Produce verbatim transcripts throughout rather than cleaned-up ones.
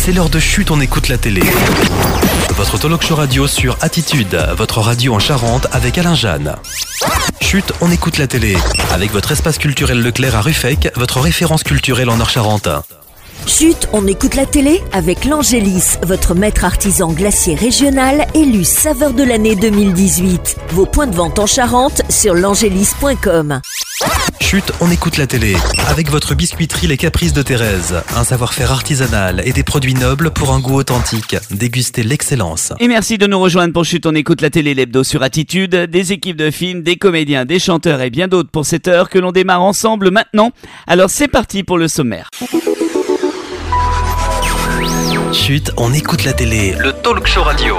C'est l'heure de Chut, on écoute la télé. Votre talk show radio sur Attitude, votre radio en Charente avec Alain Jeanne. Chut, on écoute la télé. Avec votre espace culturel Leclerc à Ruffec, votre référence culturelle en Nord-Charente. Chut, on écoute la télé avec l'Angélis, votre maître artisan glacier régional élu saveur de l'année deux mille dix-huit. Vos points de vente en Charente sur l'angélis point com. Chut, on écoute la télé. Avec votre biscuiterie Les Caprices de Thérèse. Un savoir-faire artisanal et des produits nobles pour un goût authentique. Dégustez l'excellence. Et merci de nous rejoindre pour Chut, on écoute la télé, l'hebdo sur Attitude. Des équipes de films, des comédiens, des chanteurs et bien d'autres pour cette heure que l'on démarre ensemble maintenant. Alors c'est parti pour le sommaire. Chut, on écoute la télé. Le talk show radio.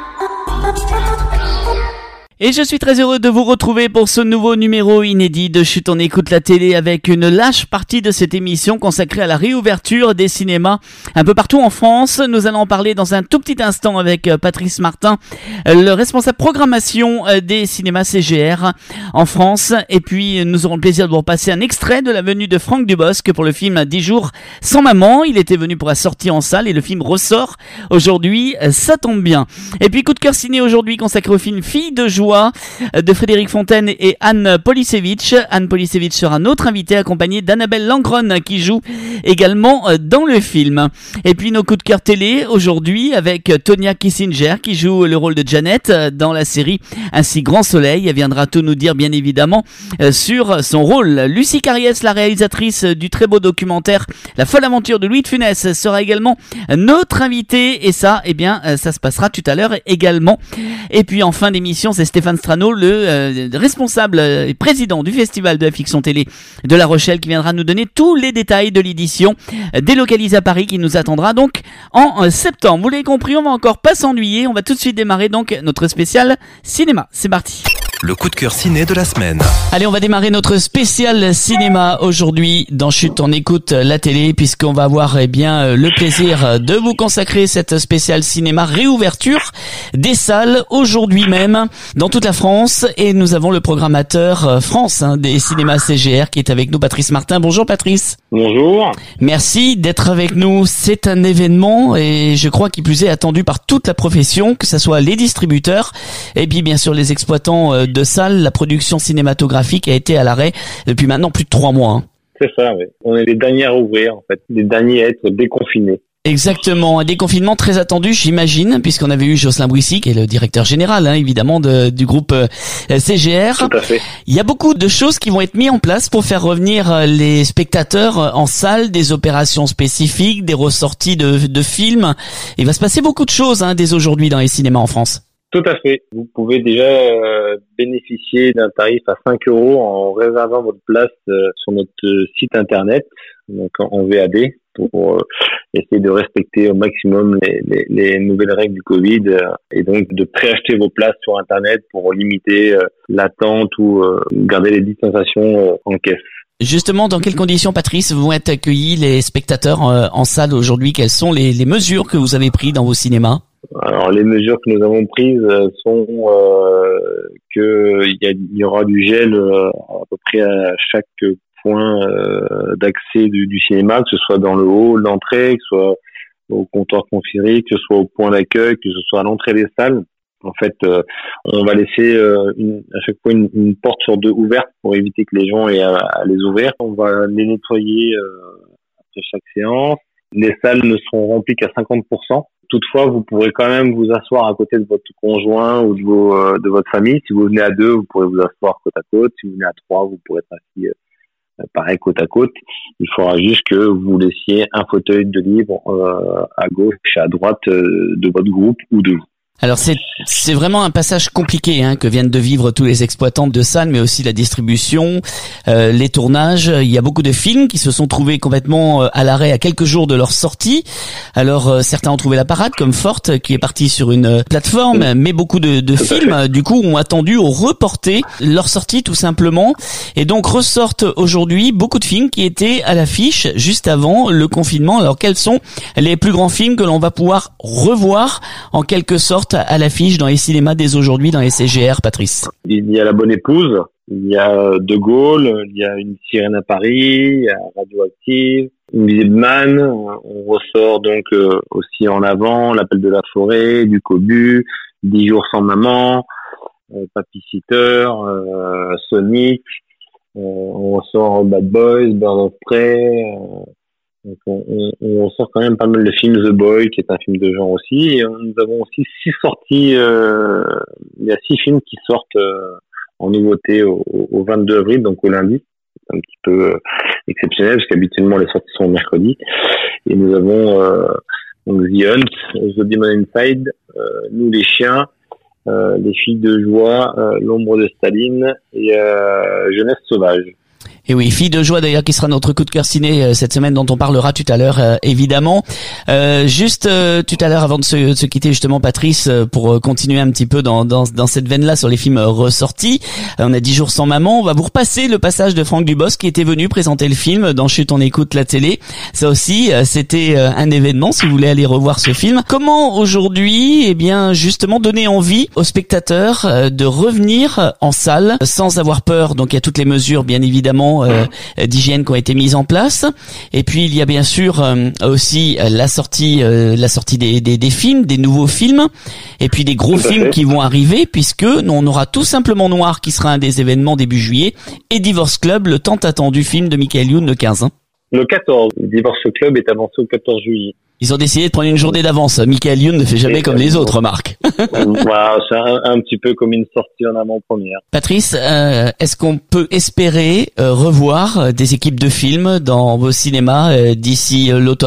Et je suis très heureux de vous retrouver pour ce nouveau numéro inédit de Chut, on écoute la télé avec une lâche partie de cette émission consacrée à la réouverture des cinémas un peu partout en France. Nous allons en parler dans un tout petit instant avec Patrice Martin, le responsable programmation des cinémas C G R en France. Et puis nous aurons le plaisir de vous repasser un extrait de la venue de Franck Dubosc pour le film dix jours sans maman. Il était venu pour la sortie en salle et le film ressort aujourd'hui, ça tombe bien. Et puis coup de cœur ciné aujourd'hui consacré au film Filles de joie de Frédéric Fontaine et Anne Polisevich. Anne Polisevich sera notre invitée accompagnée d'Annabelle Langron qui joue également dans le film. Et puis nos coups de cœur télé aujourd'hui avec Tonya Kissinger qui joue le rôle de Janet dans la série Ainsi Grand Soleil. Elle viendra tout nous dire bien évidemment sur son rôle. Lucie Carriès, la réalisatrice du très beau documentaire La folle aventure de Louis de Funès, sera également notre invitée et ça, eh bien, ça se passera tout à l'heure également. Et puis en fin d'émission, c'est Stéphane Strano, le euh, responsable et président du Festival de la fiction télé de La Rochelle, qui viendra nous donner tous les détails de l'édition euh, délocalisée à Paris qui nous attendra donc en euh, septembre. Vous l'avez compris, on va encore pas s'ennuyer. On va tout de suite démarrer donc notre spécial cinéma. C'est parti. Le coup de cœur ciné de la semaine. Allez, on va démarrer notre spécial cinéma aujourd'hui dans Chut, on écoute la télé, puisqu'on va avoir eh bien le plaisir de vous consacrer cette spéciale cinéma réouverture des salles aujourd'hui même dans toute la France. Et nous avons le programmateur France hein, des cinémas C G R qui est avec nous, Patrice Martin. Bonjour Patrice. Bonjour. Merci d'être avec nous. C'est un événement et je crois qu'il plus est attendu par toute la profession, que ce soit les distributeurs et puis bien sûr les exploitants de salles. La production cinématographique a été à l'arrêt depuis maintenant plus de trois mois. Hein. C'est ça, oui. On est les derniers à ouvrir, en fait, les derniers à être déconfinés. Exactement, un déconfinement très attendu, j'imagine, puisqu'on avait eu Jocelyn Bouissy, qui est le directeur général, hein, évidemment, de, du groupe euh, C G R. Tout à fait. Il y a beaucoup de choses qui vont être mises en place pour faire revenir les spectateurs en salle, des opérations spécifiques, des ressorties de, de films. Il va se passer beaucoup de choses hein, dès aujourd'hui dans les cinémas en France. Tout à fait. Vous pouvez déjà euh, bénéficier d'un tarif à cinq euros en réservant votre place euh, sur notre site internet, donc en V A D, pour euh, essayer de respecter au maximum les, les, les nouvelles règles du Covid euh, et donc de préacheter vos places sur internet pour limiter euh, l'attente ou euh, garder les distanciations euh, en caisse. Justement, dans quelles conditions, Patrice, vont être accueillis les spectateurs euh, en salle aujourd'hui? Quelles sont les, les mesures que vous avez prises dans vos cinémas? Alors les mesures que nous avons prises sont euh, que il y, a, il y aura du gel euh, à peu près à chaque point euh, d'accès du, du cinéma, que ce soit dans le hall d'entrée, que ce soit au comptoir conférencier, que ce soit au point d'accueil, que ce soit à l'entrée des salles. En fait, euh, on va laisser euh, une, à chaque fois une, une porte sur deux ouverte pour éviter que les gens aient à, à les ouvrir. On va les nettoyer euh, après chaque séance. Les salles ne seront remplies qu'à cinquante pour cent. Toutefois, vous pourrez quand même vous asseoir à côté de votre conjoint ou de, vos, euh, de votre famille. Si vous venez à deux, vous pourrez vous asseoir côte à côte. Si vous venez à trois, vous pourrez être assis euh, pareil côte à côte. Il faudra juste que vous laissiez un fauteuil de libre euh, à gauche et à droite euh, de votre groupe ou de vous. Alors c'est c'est vraiment un passage compliqué hein, que viennent de vivre tous les exploitants de salles, mais aussi la distribution, euh, les tournages. Il y a beaucoup de films qui se sont trouvés complètement euh, à l'arrêt à quelques jours de leur sortie. Alors euh, certains ont trouvé la parade, comme Forte qui est parti sur une euh, plateforme, mais beaucoup de, de films euh, du coup ont attendu, ont reporté leur sortie tout simplement, et donc ressortent aujourd'hui beaucoup de films qui étaient à l'affiche juste avant le confinement. Alors quels sont les plus grands films que l'on va pouvoir revoir en quelque sorte à l'affiche dans les cinémas dès aujourd'hui, dans les C G R, Patrice? Il y a La Bonne Épouse, Il y a De Gaulle, il y a Une sirène à Paris, il y a Radioactive, Invisible Man. On ressort donc euh, aussi en avant L'Appel de la forêt, Du Cobu, Dix jours sans maman, euh, Papy Sitter, euh, Sonic. Euh, on ressort Bad Boys, Birds of Prey. Euh, donc on, on, on ressort quand même pas mal de films. The Boy, qui est un film de genre aussi. Et on, nous avons aussi six sorties. Euh, il y a six films qui sortent euh, en nouveauté au, au vingt-deux avril, donc au lundi. C'est un petit peu euh, exceptionnel parce qu'habituellement les sorties sont mercredi. Et nous avons euh, donc The Hunt, The Demon Inside, euh, Nous les chiens, euh, Les filles de joie, euh, L'ombre de Staline et euh, Jeunesse sauvage. Et oui, Fille de joie d'ailleurs qui sera notre coup de cœur ciné euh, cette semaine dont on parlera tout à l'heure euh, évidemment. Euh, juste euh, tout à l'heure avant de se, de se quitter justement Patrice euh, pour euh, continuer un petit peu dans, dans, dans cette veine-là sur les films euh, ressortis. Euh, on a dix jours sans maman. On va vous repasser le passage de Franck Dubosc qui était venu présenter le film dans Chut on écoute la télé. Ça aussi euh, c'était euh, un événement si vous voulez aller revoir ce film. Comment aujourd'hui eh bien justement donner envie aux spectateurs euh, de revenir en salle sans avoir peur. Donc il y a toutes les mesures bien évidemment Euh, d'hygiène qui ont été mises en place, et puis il y a bien sûr euh, aussi euh, la sortie euh, la sortie des, des des films, des nouveaux films, et puis des gros films qui vont arriver, puisque on aura tout simplement Noir qui sera un des événements début juillet, et Divorce Club, le tant attendu film de Michael Youn le quinze. Hein. Le quatorze, Divorce Club est avancé au quatorze juillet. Ils ont décidé de prendre une journée d'avance. Michael Youn ne fait jamais et comme les autres, Marc. Voilà, c'est un, un petit peu comme une sortie en avant-première. Patrice, euh, est-ce qu'on peut espérer euh, revoir des équipes de films dans vos cinémas euh, d'ici euh, l'automne ?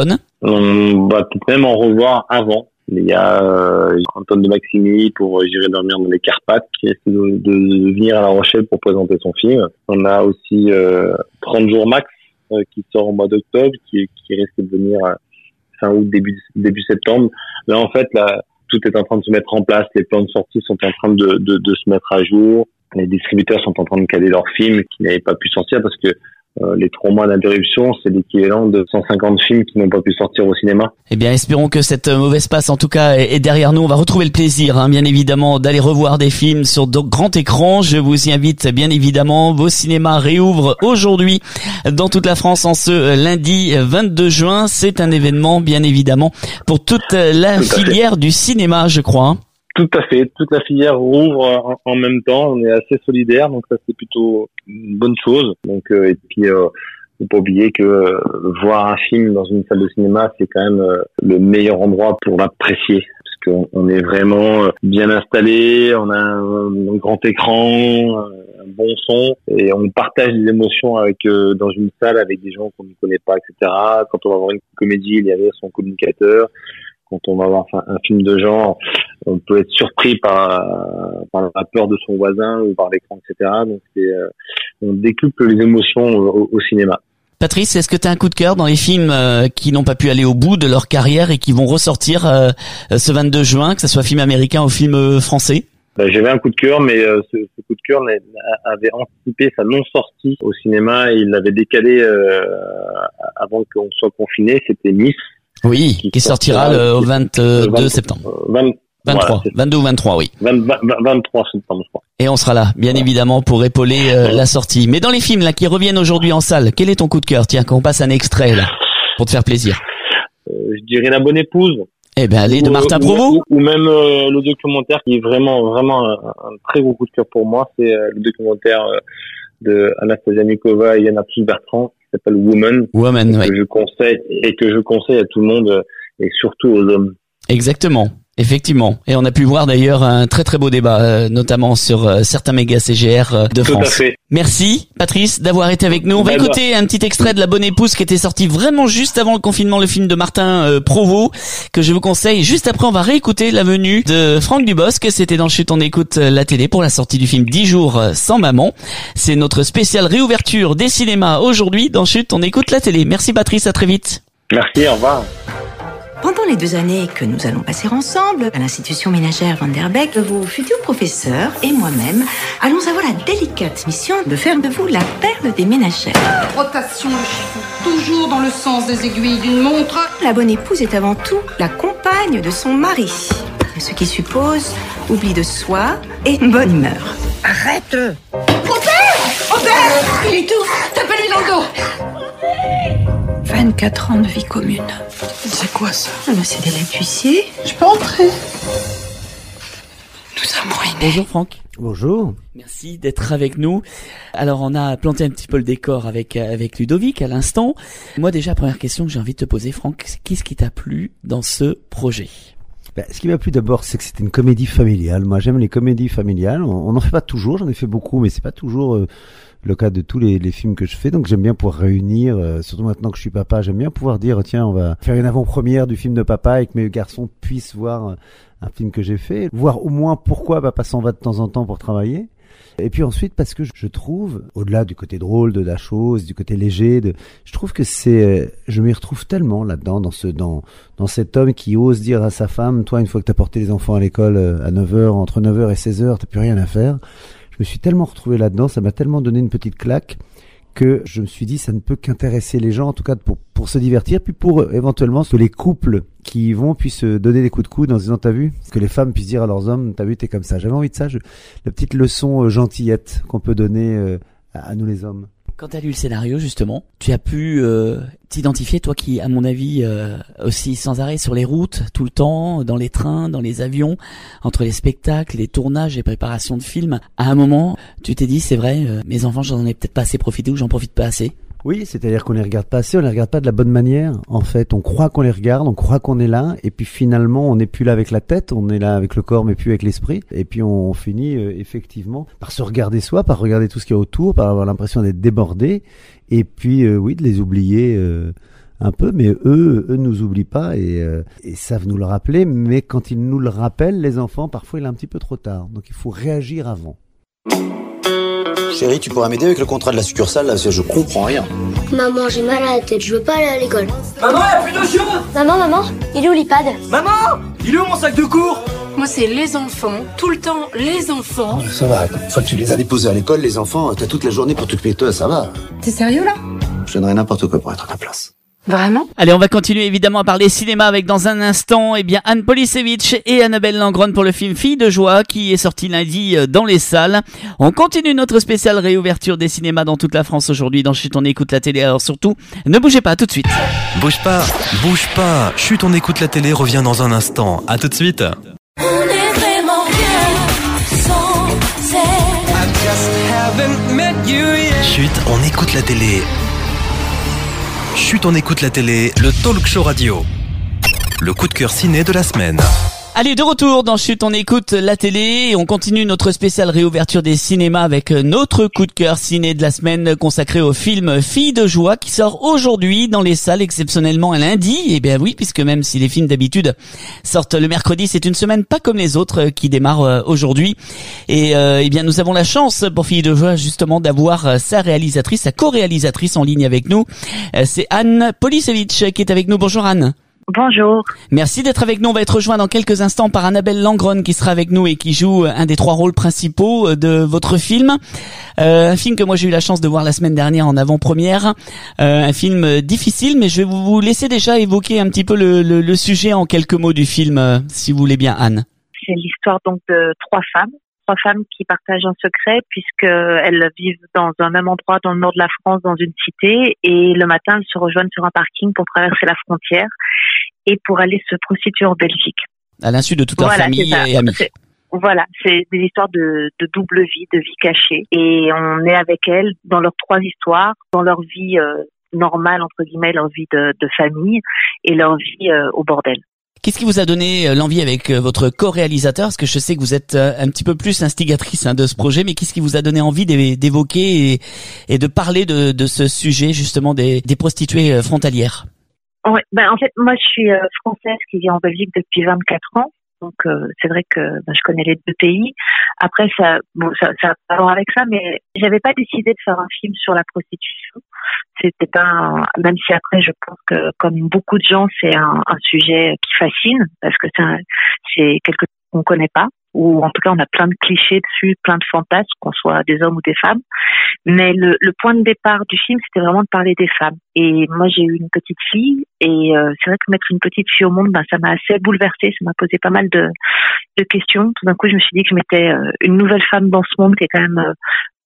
On va peut-être même en revoir avant. Il y a euh, Antoine de Maximi pour J'irai dormir dans les Carpates qui essaie de, de, de venir à La Rochelle pour présenter son film. On a aussi euh, trente jours max euh, qui sort au mois d'octobre, qui, qui risque de venir euh, fin août, début, début septembre. Là, en fait, là, tout est en train de se mettre en place. Les plans de sortie sont en train de, de, de se mettre à jour. Les distributeurs sont en train de caler leurs films qui n'avaient pas pu sortir parce que euh, les trois mois d'interruption, c'est l'équivalent de cent cinquante films qui n'ont pas pu sortir au cinéma. Eh bien, espérons que cette mauvaise passe, en tout cas, est derrière nous. On va retrouver le plaisir, hein, bien évidemment, d'aller revoir des films sur de grands écrans. Je vous y invite, bien évidemment. Vos cinémas réouvrent aujourd'hui dans toute la France en ce lundi vingt-deux juin. C'est un événement, bien évidemment, pour toute la filière du cinéma, je crois. Tout à fait. Toute la filière rouvre en, en même temps. On est assez solidaires, donc ça c'est plutôt une bonne chose. Donc euh, et puis euh, faut pas oublier que euh, voir un film dans une salle de cinéma, c'est quand même euh, le meilleur endroit pour l'apprécier, parce qu'on on est vraiment euh, bien installé. On a un, un grand écran, un bon son, et on partage des émotions avec euh, dans une salle avec des gens qu'on ne connaît pas, et cetera. Quand on va voir une comédie, il y a son communicateur. Quand on va voir un film de genre, on peut être surpris par, par la peur de son voisin ou par l'écran, et cetera. Donc, c'est, euh, on décuple les émotions au, au cinéma. Patrice, est-ce que tu as un coup de cœur dans les films euh, qui n'ont pas pu aller au bout de leur carrière et qui vont ressortir euh, ce vingt-deux juin, que ce soit film américain ou film français ? Ben, j'avais un coup de cœur, mais euh, ce, ce coup de cœur avait anticipé sa non-sortie au cinéma et il l'avait décalé euh, avant qu'on soit confiné. C'était Nice. Oui, qui, qui sortira le au vingt-deux septembre. vingt, vingt-trois, voilà, vingt-deux ou vingt-trois, oui. vingt, vingt, vingt-trois septembre, je crois. Et on sera là, bien voilà. évidemment, pour épauler euh, la sortie. Mais dans les films là qui reviennent aujourd'hui en salle, quel est ton coup de cœur ? Tiens, qu'on passe un extrait là, pour te faire plaisir. Euh, je dirais La Bonne Épouse. Eh ben, allez, de Martin Provost. Ou, ou même euh, le documentaire qui est vraiment, vraiment un, un très gros coup de cœur pour moi, c'est euh, le documentaire euh, de Anastasia Mikova et Yann Arthus-Bertrand, qui s'appelle Woman, Woman, et ouais. que je conseille et que je conseille à tout le monde et surtout aux hommes. Exactement. Effectivement. Et on a pu voir d'ailleurs un très très beau débat, euh, notamment sur euh, certains méga C G R euh, de Tout France. À fait. Merci Patrice d'avoir été avec nous. On va ben écouter un petit extrait de La Bonne Épouse qui était sorti vraiment juste avant le confinement, le film de Martin euh, Provost, que je vous conseille. Juste après, on va réécouter la venue de Franck Dubosc. C'était dans Chut on écoute la télé pour la sortie du film dix jours sans maman. C'est notre spéciale réouverture des cinémas aujourd'hui dans Chut on écoute la télé. Merci Patrice, à très vite. Merci, au revoir. Pendant les deux années que nous allons passer ensemble à l'institution ménagère Van der Beek, vos futurs professeurs et moi-même allons avoir la délicate mission de faire de vous la perle des ménagères. Rotation le chiffon, toujours dans le sens des aiguilles d'une montre. La bonne épouse est avant tout la compagne de son mari, ce qui suppose oubli de soi et bonne humeur. Arrête! Mon père! Joseph! Il étouffe! Tapez-lui dans le dos! vingt-quatre ans de vie commune. C'est quoi ça? C'est des laits d'huissier. Je peux entrer? Nous sommes ruinés. Bonjour Franck. Bonjour. Merci d'être avec nous. Alors on a planté un petit peu le décor avec avec Ludovic à l'instant. Moi déjà, première question que j'ai envie de te poser, Franck, qu'est-ce qui t'a plu dans ce projet? Ben, ce qui m'a plu d'abord, c'est que c'était une comédie familiale. Moi, j'aime les comédies familiales. On n'en fait pas toujours, j'en ai fait beaucoup, mais c'est pas toujours euh, le cas de tous les, les films que je fais. Donc j'aime bien pouvoir réunir, euh, surtout maintenant que je suis papa, j'aime bien pouvoir dire tiens, on va faire une avant-première du film de papa et que mes garçons puissent voir euh, un film que j'ai fait, voir au moins pourquoi papa s'en va de temps en temps pour travailler. Et puis ensuite parce que je trouve, au-delà du côté drôle de la chose, du côté léger, de, je trouve que c'est, je m'y retrouve tellement là-dedans, dans ce, dans, dans cet homme qui ose dire à sa femme, toi, une fois que t'as porté les enfants à l'école à neuf heures, entre neuf heures et seize heures, t'as plus rien à faire. Je me suis tellement retrouvé là-dedans, ça m'a tellement donné une petite claque que je me suis dit, ça ne peut qu'intéresser les gens, en tout cas pour, pour se divertir, puis pour euh, éventuellement que les couples qui y vont puissent donner des coups de coude en se disant, t'as vu, que les femmes puissent dire à leurs hommes, t'as vu, t'es comme ça. J'avais envie de ça, je, la petite leçon euh, gentillette qu'on peut donner euh, à, à nous les hommes. Quand tu as lu le scénario, justement, tu as pu euh, t'identifier, toi qui, à mon avis, euh, aussi sans arrêt sur les routes, tout le temps, dans les trains, dans les avions, entre les spectacles, les tournages, les préparations de films. À un moment, tu t'es dit, c'est vrai, euh, mes enfants, j'en ai peut-être pas assez profité ou j'en profite pas assez. Oui, c'est-à-dire qu'on les regarde pas assez, on les regarde pas de la bonne manière. En fait, on croit qu'on les regarde, on croit qu'on est là, et puis finalement, on n'est plus là avec la tête, on est là avec le corps, mais plus avec l'esprit. Et puis on finit euh, effectivement par se regarder soi, par regarder tout ce qu'il y a autour, par avoir l'impression d'être débordé, et puis euh, oui, de les oublier euh, un peu. Mais eux, eux nous oublient pas et, euh, et savent nous le rappeler. Mais quand ils nous le rappellent, les enfants, parfois il est un petit peu trop tard. Donc il faut réagir avant. Chérie, tu pourras m'aider avec le contrat de la succursale, là, parce que je comprends rien. Maman, j'ai mal à la tête, je veux pas aller à l'école. Maman, y'a plus de choses. Maman, maman, il est où l'iPad? Maman, il est où mon sac de cours? Moi, c'est les enfants, tout le temps les enfants. Oh, ça va, une fois que tu les as déposés à l'école, les enfants, t'as toute la journée pour t'occuper de toi, ça va. T'es sérieux, là? Je donnerais n'importe quoi pour être à ta place. Vraiment? Allez, on va continuer évidemment à parler cinéma avec dans un instant, eh bien, Anne Polisevich et Annabelle Langron pour le film Filles de joie qui est sorti lundi dans les salles. On continue notre spéciale réouverture des cinémas dans toute la France aujourd'hui dans Chut, on écoute la télé. Alors surtout, ne bougez pas, à tout de suite. Bouge pas, bouge pas. Chut, on écoute la télé revient dans un instant. À tout de suite. On est vraiment bien sans Chut, on écoute la télé. Chut, on écoute la télé, le talk show radio. Le coup de cœur ciné de la semaine. Allez, de retour dans Chut, on écoute la télé et on continue notre spéciale réouverture des cinémas avec notre coup de cœur ciné de la semaine consacré au film Filles de joie qui sort aujourd'hui dans les salles exceptionnellement un lundi. Et bien oui, puisque même si les films d'habitude sortent le mercredi, c'est une semaine pas comme les autres qui démarre aujourd'hui. Et euh, eh bien nous avons la chance pour Filles de joie justement d'avoir sa réalisatrice, sa co-réalisatrice en ligne avec nous. C'est Anne Polisevich qui est avec nous. Bonjour Anne. Bonjour. Merci d'être avec nous. On va être rejoint dans quelques instants par Annabelle Langron qui sera avec nous et qui joue un des trois rôles principaux de votre film. Euh, un film que moi j'ai eu la chance de voir la semaine dernière en avant-première. Euh, un film difficile, mais je vais vous laisser déjà évoquer un petit peu le, le, le sujet en quelques mots du film, euh, si vous voulez bien, Anne. C'est l'histoire donc de trois femmes. Trois femmes qui partagent un secret puisqu'elles vivent dans un même endroit dans le nord de la France, dans une cité, et le matin elles se rejoignent sur un parking pour traverser la frontière et pour aller se prostituer en Belgique. À l'insu de toute leur voilà, famille et amis. C'est, voilà, c'est des histoires de, de double vie, de vie cachée, et on est avec elles dans leurs trois histoires, dans leur vie euh, normale entre guillemets, leur vie de, de famille et leur vie euh, au bordel. Qu'est-ce qui vous a donné l'envie avec votre co-réalisateur? Parce que je sais que vous êtes un petit peu plus instigatrice hein, de ce projet, mais qu'est-ce qui vous a donné envie d'évoquer et, et de parler de, de ce sujet justement des, des prostituées frontalières? Ouais, ben en fait, moi je suis euh, française qui vit en Belgique depuis vingt-quatre ans. Donc euh, c'est vrai que ben, je connais les deux pays. Après ça, bon, ça, ça a pas à voir avec ça, mais j'avais pas décidé de faire un film sur la prostitution. C'était pas, un, même si après je pense que comme beaucoup de gens, c'est un, un sujet qui fascine parce que c'est, un, c'est quelque chose qu'on connaît pas, ou en tout cas on a plein de clichés dessus, plein de fantasmes, qu'on soit des hommes ou des femmes. Mais le, le point de départ du film, c'était vraiment de parler des femmes. Et moi, j'ai eu une petite fille, et euh, c'est vrai que mettre une petite fille au monde, ben, ça m'a assez bouleversée, ça m'a posé pas mal de, de questions. Tout d'un coup, je me suis dit que je mettais euh, une nouvelle femme dans ce monde qui est quand même euh,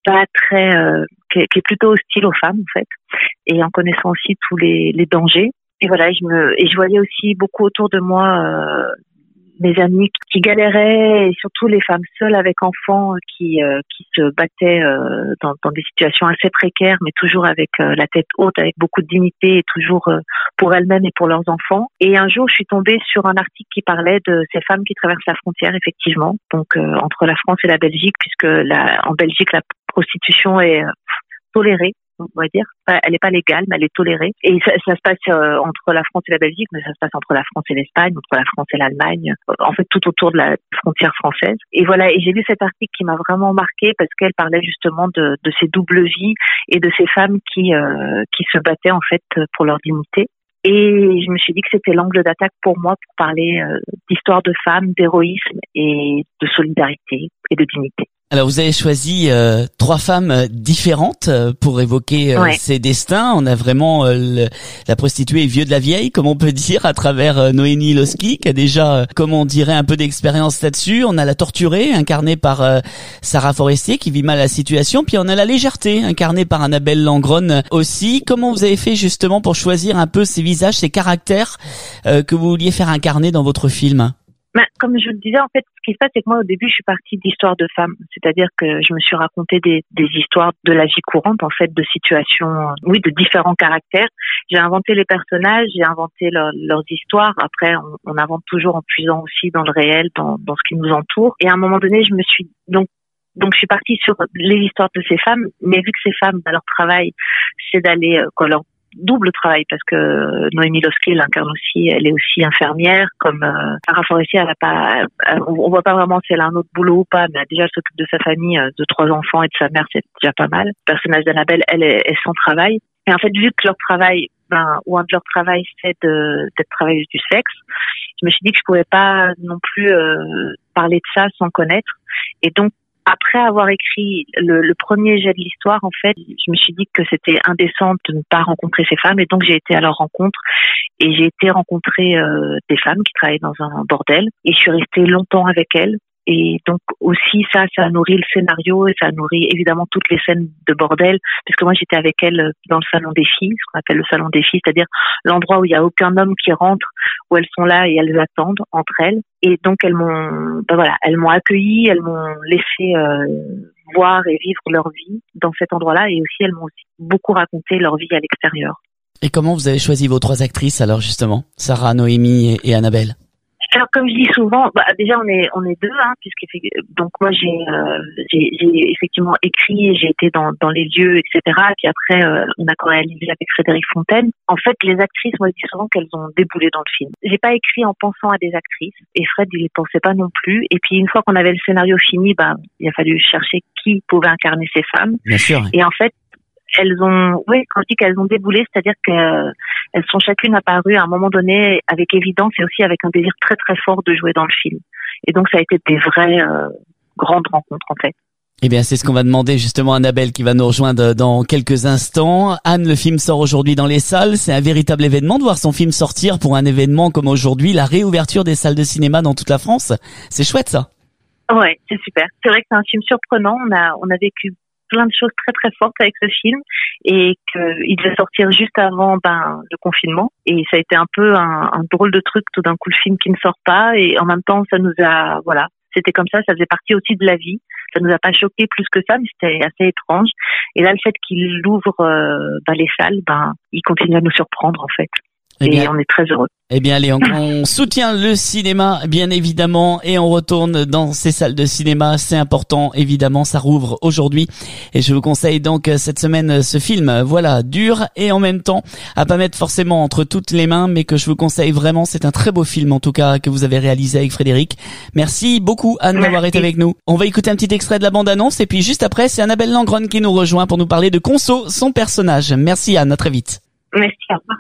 pas très, euh, qui, est, qui est plutôt hostile aux femmes en fait, et en connaissant aussi tous les, les dangers. Et voilà, je me, et je voyais aussi beaucoup autour de moi euh, mes amis qui galéraient, et surtout les femmes seules avec enfants qui euh, qui se battaient euh, dans, dans des situations assez précaires, mais toujours avec euh, la tête haute, avec beaucoup de dignité, et toujours euh, pour elles-mêmes et pour leurs enfants. Et un jour, je suis tombée sur un article qui parlait de ces femmes qui traversent la frontière, effectivement, donc euh, entre la France et la Belgique, puisque la, en Belgique, la prostitution est euh, tolérée. On va dire, elle n'est pas légale, mais elle est tolérée. Et ça, ça se passe euh, entre la France et la Belgique, mais ça se passe entre la France et l'Espagne, entre la France et l'Allemagne, en fait tout autour de la frontière française. Et voilà, et j'ai lu cet article qui m'a vraiment marquée parce qu'elle parlait justement de, de ces doubles vies et de ces femmes qui euh, qui se battaient en fait pour leur dignité. Et je me suis dit que c'était l'angle d'attaque pour moi pour parler euh, d'histoire de femmes, d'héroïsme et de solidarité et de dignité. Alors vous avez choisi euh, trois femmes différentes euh, pour évoquer euh, ouais. ces destins. On a vraiment euh, le, la prostituée vieux de la vieille, comme on peut dire, à travers euh, Noémie Losky, qui a déjà, euh, comme on dirait, un peu d'expérience là-dessus. On a la torturée, incarnée par euh, Sarah Forestier, qui vit mal la situation. Puis on a la légèreté, incarnée par Annabelle Langron aussi. Comment vous avez fait justement pour choisir un peu ces visages, ces caractères euh, que vous vouliez faire incarner dans votre film ? Ben, comme je le disais, en fait, ce qui se passe, c'est que moi, au début, je suis partie d'histoires de femmes. C'est-à-dire que je me suis raconté des, des histoires de la vie courante, en fait, de situations, oui, de différents caractères. J'ai inventé les personnages, j'ai inventé leur, leurs histoires. Après, on, on invente toujours en puisant aussi dans le réel, dans, dans ce qui nous entoure. Et à un moment donné, je me suis, donc, donc je suis partie sur les histoires de ces femmes, mais vu que ces femmes, ben, leur travail, c'est d'aller, euh, quoi, leur double travail, parce que Noémie Losky l'incarne aussi, elle est aussi infirmière, comme euh, Sarah Forestier, elle a pas, elle, on voit pas vraiment si elle a un autre boulot ou pas, mais déjà elle s'occupe de sa famille, de trois enfants et de sa mère, c'est déjà pas mal. Le personnage d'Annabelle, elle est, est sans travail. Et en fait, vu que leur travail, ben, ou un de leur travail, c'est de, d'être travailleuse du sexe, je me suis dit que je pouvais pas non plus euh, parler de ça sans connaître. Et donc, après avoir écrit le, le premier jet de l'histoire, en fait, je me suis dit que c'était indécent de ne pas rencontrer ces femmes, et donc j'ai été à leur rencontre, et j'ai été rencontrer euh, des femmes qui travaillaient dans un bordel, et je suis restée longtemps avec elles. Et donc aussi ça, ça a nourri le scénario, et ça a nourri évidemment toutes les scènes de bordel, parce que moi j'étais avec elles dans le salon des filles, ce qu'on appelle le salon des filles, c'est-à-dire l'endroit où il y a aucun homme qui rentre, où elles sont là et elles attendent entre elles. Et donc elles m'ont, ben voilà, elles m'ont accueillie, elles m'ont laissé euh, voir et vivre leur vie dans cet endroit-là, et aussi elles m'ont aussi beaucoup raconté leur vie à l'extérieur. Et comment vous avez choisi vos trois actrices alors justement, Sarah, Noémie et, et Annabelle? Alors comme je dis souvent, bah, déjà on est on est deux, hein, puisque donc moi j'ai euh, j'ai, j'ai effectivement écrit, et j'ai été dans dans les lieux, et cetera. Et puis après euh, on a co-réalisé avec Frédéric Fontaine. En fait, les actrices, moi je dis souvent qu'elles ont déboulé dans le film. J'ai pas écrit en pensant à des actrices, et Fred il y pensait pas non plus. Et puis une fois qu'on avait le scénario fini, bah il a fallu chercher qui pouvait incarner ces femmes. Bien sûr. Et en fait, elles ont, oui, quand je dis qu'elles ont déboulé, c'est-à-dire qu'elles sont chacune apparues à un moment donné avec évidence, et aussi avec un désir très très fort de jouer dans le film. Et donc ça a été des vraies euh, grandes rencontres en fait. Eh bien, c'est ce qu'on va demander justement à Annabelle, qui va nous rejoindre dans quelques instants. Anne, le film sort aujourd'hui dans les salles. C'est un véritable événement de voir son film sortir pour un événement comme aujourd'hui, la réouverture des salles de cinéma dans toute la France. C'est chouette ça. Ouais, c'est super. C'est vrai que c'est un film surprenant. On a, on a vécu plein de choses très très fortes avec ce film, et qu'il devait sortir juste avant ben le confinement, et ça a été un peu un, un drôle de truc, tout d'un coup le film qui ne sort pas, et en même temps ça nous a, voilà, c'était comme ça, ça faisait partie aussi de la vie, ça nous a pas choqué plus que ça, mais c'était assez étrange. Et là, le fait qu'il ouvre euh, ben, les salles, ben il continue à nous surprendre en fait. Eh bien, et on est très heureux. Eh bien, allez, on, on soutient le cinéma, bien évidemment, et on retourne dans ces salles de cinéma. C'est important, évidemment, ça rouvre aujourd'hui. Et je vous conseille donc cette semaine ce film, voilà, dur et en même temps à pas mettre forcément entre toutes les mains, mais que je vous conseille vraiment. C'est un très beau film, en tout cas, que vous avez réalisé avec Frédéric. Merci beaucoup, Anne, d'avoir été avec nous. On va écouter un petit extrait de la bande-annonce, et puis juste après, c'est Annabelle Langron qui nous rejoint pour nous parler de Conso, son personnage. Merci, Anne, à très vite. Merci, au revoir.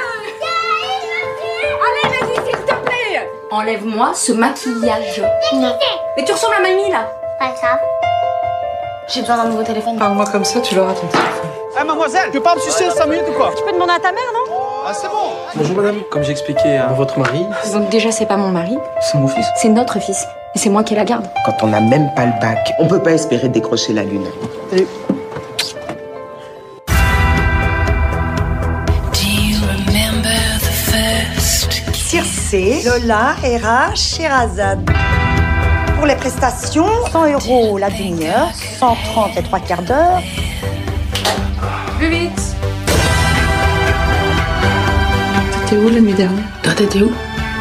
Enlève-moi ce maquillage. Non. Mais tu ressembles à mamie là. Pas ça. J'ai besoin d'un nouveau téléphone. Parle-moi comme ça, tu l'auras ton téléphone. Eh hey, mademoiselle, tu veux pas me sucer cinq minutes ou quoi? Tu peux demander à ta mère, non? Ah c'est bon. Bonjour madame, comme j'expliquais à votre mari. Donc déjà c'est pas mon mari. C'est mon fils. C'est notre fils. Et c'est moi qui la garde. Quand on n'a même pas le bac, on peut pas espérer décrocher la lune. Salut. Circé, Lola, Hera, Sherazade. Pour les prestations, cent euros la demi-heure, cent trente les trois quarts d'heure. Plus vite. T'étais où la nuit dernière? Toi, t'étais où?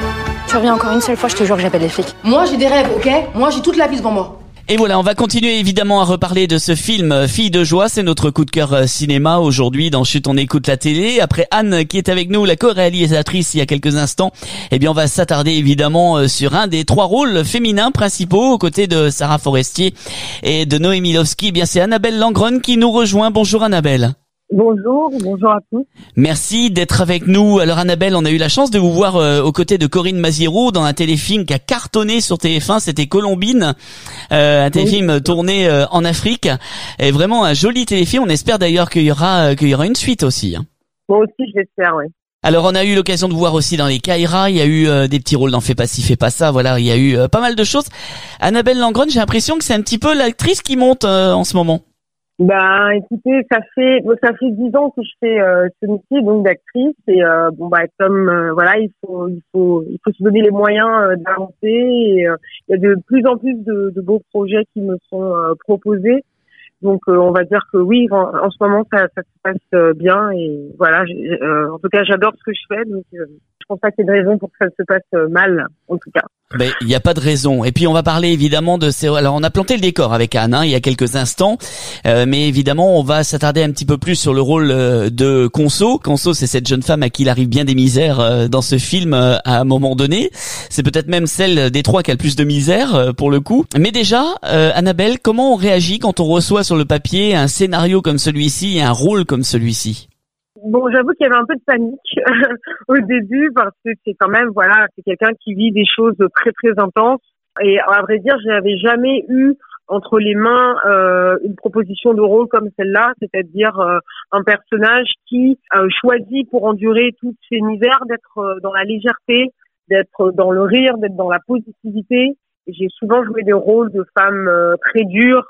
Tu reviens encore une seule fois, je te jure que j'appelle les flics. Moi, j'ai des rêves, ok? Moi, j'ai toute la vie devant moi. Et voilà, on va continuer évidemment à reparler de ce film Fille de joie, c'est notre coup de cœur cinéma aujourd'hui dans Chut, on écoute la télé. Après Anne qui est avec nous, la co-réalisatrice il y a quelques instants, eh bien on va s'attarder évidemment sur un des trois rôles féminins principaux aux côtés de Sarah Forestier et de Noémie Lovski. Eh bien c'est Annabelle Langron qui nous rejoint. Bonjour Annabelle. Bonjour, bonjour à tous. Merci d'être avec nous. Alors Annabelle, on a eu la chance de vous voir euh, aux côtés de Corinne Maziero dans un téléfilm qui a cartonné sur T F un, c'était Colombine, euh, un téléfilm oui. tourné euh, en Afrique. Et vraiment un joli téléfilm. On espère d'ailleurs qu'il y aura euh, qu'il y aura une suite aussi. Hein. Moi aussi, je l'espère, oui. Alors on a eu l'occasion de vous voir aussi dans les Kaira, il y a eu euh, des petits rôles dans Fais pas ci, fais pas ça, voilà, il y a eu euh, pas mal de choses. Annabelle Langron, j'ai l'impression que c'est un petit peu l'actrice qui monte euh, en ce moment. Ben, écoutez, ça fait ça fait dix ans que je fais euh, ce métier donc d'actrice et euh, bon bah comme euh, voilà il faut il faut il faut se donner les moyens euh, d'avancer et euh, il y a de plus en plus de, de beaux projets qui me sont euh, proposés donc euh, on va dire que oui en, en ce moment ça ça se passe euh, bien et voilà euh, en tout cas j'adore ce que je fais donc euh, je pense pas qu'il y ait de raison pour que ça se passe euh, mal en tout cas. Ben, il n'y a pas de raison. Et puis on va parler évidemment de ces. Alors on a planté le décor avec Anne hein, il y a quelques instants, euh, mais évidemment on va s'attarder un petit peu plus sur le rôle euh, de Conso. Conso, c'est cette jeune femme à qui il arrive bien des misères euh, dans ce film euh, à un moment donné. C'est peut-être même celle des trois qui a le plus de misère euh, pour le coup. Mais déjà, euh, Annabelle, comment on réagit quand on reçoit sur le papier un scénario comme celui-ci et un rôle comme celui-ci? Bon, j'avoue qu'il y avait un peu de panique au début parce que c'est quand même, voilà, c'est quelqu'un qui vit des choses très très intenses. Et à vrai dire, je n'avais jamais eu entre les mains euh, une proposition de rôle comme celle-là, c'est-à-dire euh, un personnage qui euh, choisit pour endurer toutes ces misères d'être euh, dans la légèreté, d'être dans le rire, d'être dans la positivité. Et j'ai souvent joué des rôles de femmes euh, très dures,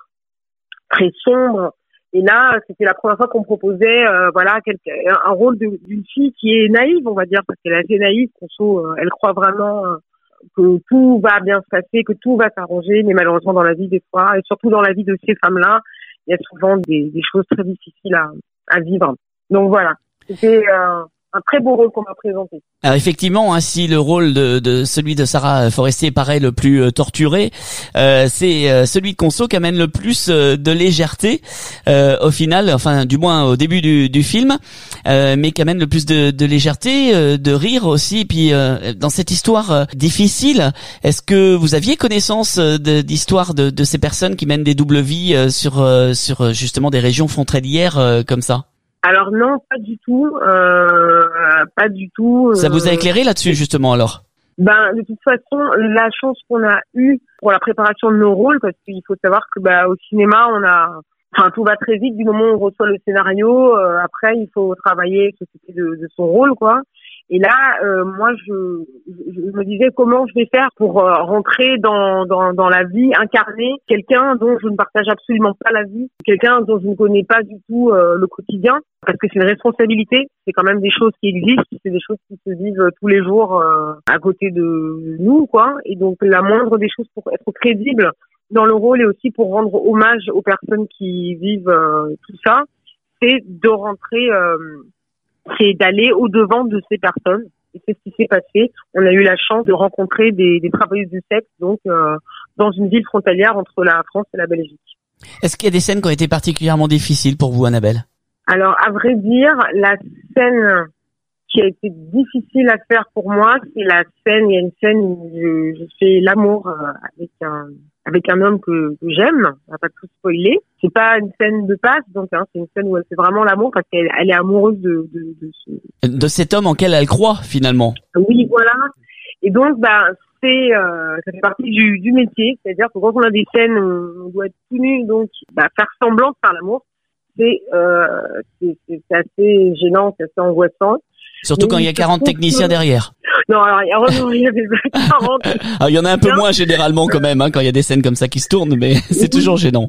très sombres. Et là, c'était la première fois qu'on proposait, euh, voilà, quelque, un rôle de, d'une fille qui est naïve, on va dire, parce qu'elle est assez naïve. Conso, euh, elle croit vraiment euh, que tout va bien se passer, que tout va s'arranger, mais malheureusement dans la vie des fois, et surtout dans la vie de ces femmes-là, il y a souvent des, des choses très difficiles à, à vivre. Donc voilà, c'était euh, un très beau rôle qu'on m'a présenté. Alors effectivement, hein, si le rôle de, de celui de Sarah Forestier paraît le plus euh, torturé, euh, c'est euh, celui de Conso qui amène le plus euh, de légèreté euh, au final, enfin du moins au début du, du film, euh, mais qui amène le plus de, de légèreté, euh, de rire aussi. Et puis euh, dans cette histoire euh, difficile, est-ce que vous aviez connaissance euh, de, d'histoires de, de ces personnes qui mènent des doubles vies euh, sur euh, sur justement des régions frontalières euh, comme ça? Alors non, pas du tout, euh, pas du tout. Ça vous a éclairé là-dessus justement alors? Ben de toute façon, la chance qu'on a eue pour la préparation de nos rôles, parce qu'il faut savoir que bah au cinéma on a, enfin tout va très vite du moment où on reçoit le scénario. Euh, après il faut travailler, s'occuper de, de son rôle quoi. Et là, euh, moi, je, je me disais comment je vais faire pour euh, rentrer dans, dans, dans la vie, incarner quelqu'un dont je ne partage absolument pas la vie, quelqu'un dont je ne connais pas du tout euh, le quotidien, parce que c'est une responsabilité, c'est quand même des choses qui existent, c'est des choses qui se vivent tous les jours euh, à côté de nous, quoi. Et donc, la moindre des choses pour être crédible dans le rôle et aussi pour rendre hommage aux personnes qui vivent euh, tout ça, c'est de rentrer... Euh, c'est d'aller au-devant de ces personnes. Et c'est ce qui s'est passé. On a eu la chance de rencontrer des, des travailleuses du sexe, donc euh, dans une ville frontalière entre la France et la Belgique. Est-ce qu'il y a des scènes qui ont été particulièrement difficiles pour vous, Annabelle? Alors, à vrai dire, la scène qui a été difficile à faire pour moi, c'est la scène, il y a une scène où je, je fais l'amour avec un avec un homme que, que j'aime, on va pas tout spoiler. C'est pas une scène de passe, donc hein, c'est une scène où elle fait vraiment l'amour parce qu'elle elle est amoureuse de de, de, ce... de cet homme en quel elle croit finalement. Oui, voilà. Et donc, bah, c'est euh, ça fait partie du, du métier, c'est-à-dire que quand on a des scènes où on doit être tout nu, donc bah, faire semblant de faire l'amour, c'est euh, c'est, c'est assez gênant, c'est assez angoissant. Surtout donc, quand il y a quarante techniciens derrière. Non, alors, heureusement, il y avait quarante. Ah, il y en a un peu moins généralement quand même, hein, quand il y a des scènes comme ça qui se tournent, mais c'est toujours gênant.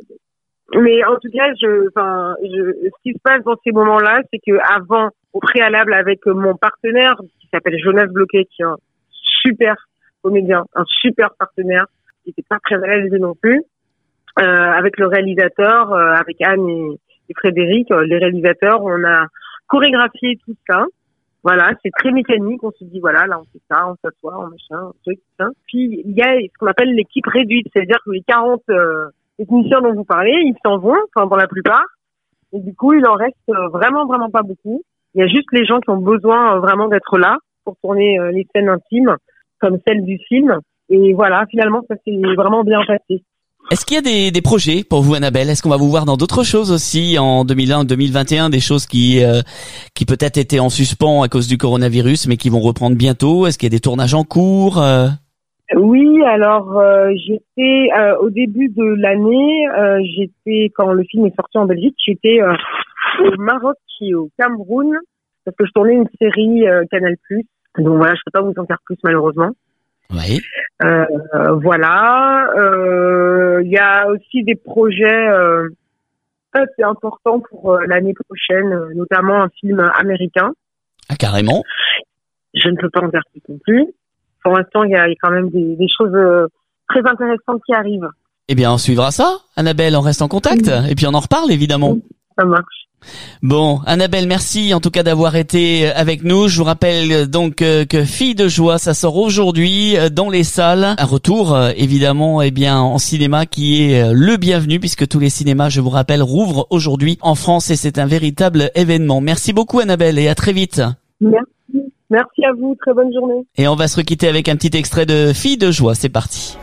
Mais en tout cas, je, enfin, je, ce qui se passe dans ces moments-là, c'est que avant, au préalable, avec mon partenaire, qui s'appelle Jonas Bloquet, qui est un super comédien, un super partenaire, qui était pas très réalisé non plus, euh, avec le réalisateur, euh, avec Anne et, et Frédéric, euh, les réalisateurs, on a chorégraphié tout ça. Voilà, c'est très mécanique. On se dit, voilà, là, on fait ça, on s'assoit, on machin, un truc, ça. Puis, il y a ce qu'on appelle l'équipe réduite. C'est-à-dire que les quarante euh, techniciens dont vous parlez, ils s'en vont, enfin, pour la plupart. Et du coup, il en reste vraiment, vraiment pas beaucoup. Il y a juste les gens qui ont besoin euh, vraiment d'être là pour tourner euh, les scènes intimes, comme celle du film. Et voilà, finalement, ça s'est vraiment bien passé. Est-ce qu'il y a des, des projets pour vous, Annabelle? Est-ce qu'on va vous voir dans d'autres choses aussi en deux mille un, deux mille vingt et un, des choses qui euh, qui peut-être étaient en suspens à cause du coronavirus, mais qui vont reprendre bientôt? Est-ce qu'il y a des tournages en cours? euh... Oui, alors euh, j'étais euh, au début de l'année, euh, j'étais quand le film est sorti en Belgique, j'étais euh, au Maroc et au Cameroun parce que je tournais une série euh, Canal plus. Donc voilà, je peux pas vous en faire plus malheureusement. Oui. Euh, voilà. Il euh, y a aussi des projets euh, assez importants pour euh, l'année prochaine, euh, notamment un film américain. Ah, carrément. Je ne peux pas en dire plus non plus. Pour l'instant, il y a, y a quand même des, des choses euh, très intéressantes qui arrivent. Eh bien, on suivra ça, Annabelle. On reste en contact et puis on en reparle évidemment. Ça marche. Bon, Annabelle, merci en tout cas d'avoir été avec nous. Je vous rappelle donc que, que Filles de joie, ça sort aujourd'hui dans les salles. Un retour évidemment, eh bien en cinéma qui est le bienvenu puisque tous les cinémas, je vous rappelle, rouvrent aujourd'hui en France et c'est un véritable événement. Merci beaucoup, Annabelle, et à très vite. Merci, merci à vous. Très bonne journée. Et on va se requitter avec un petit extrait de Filles de joie. C'est parti.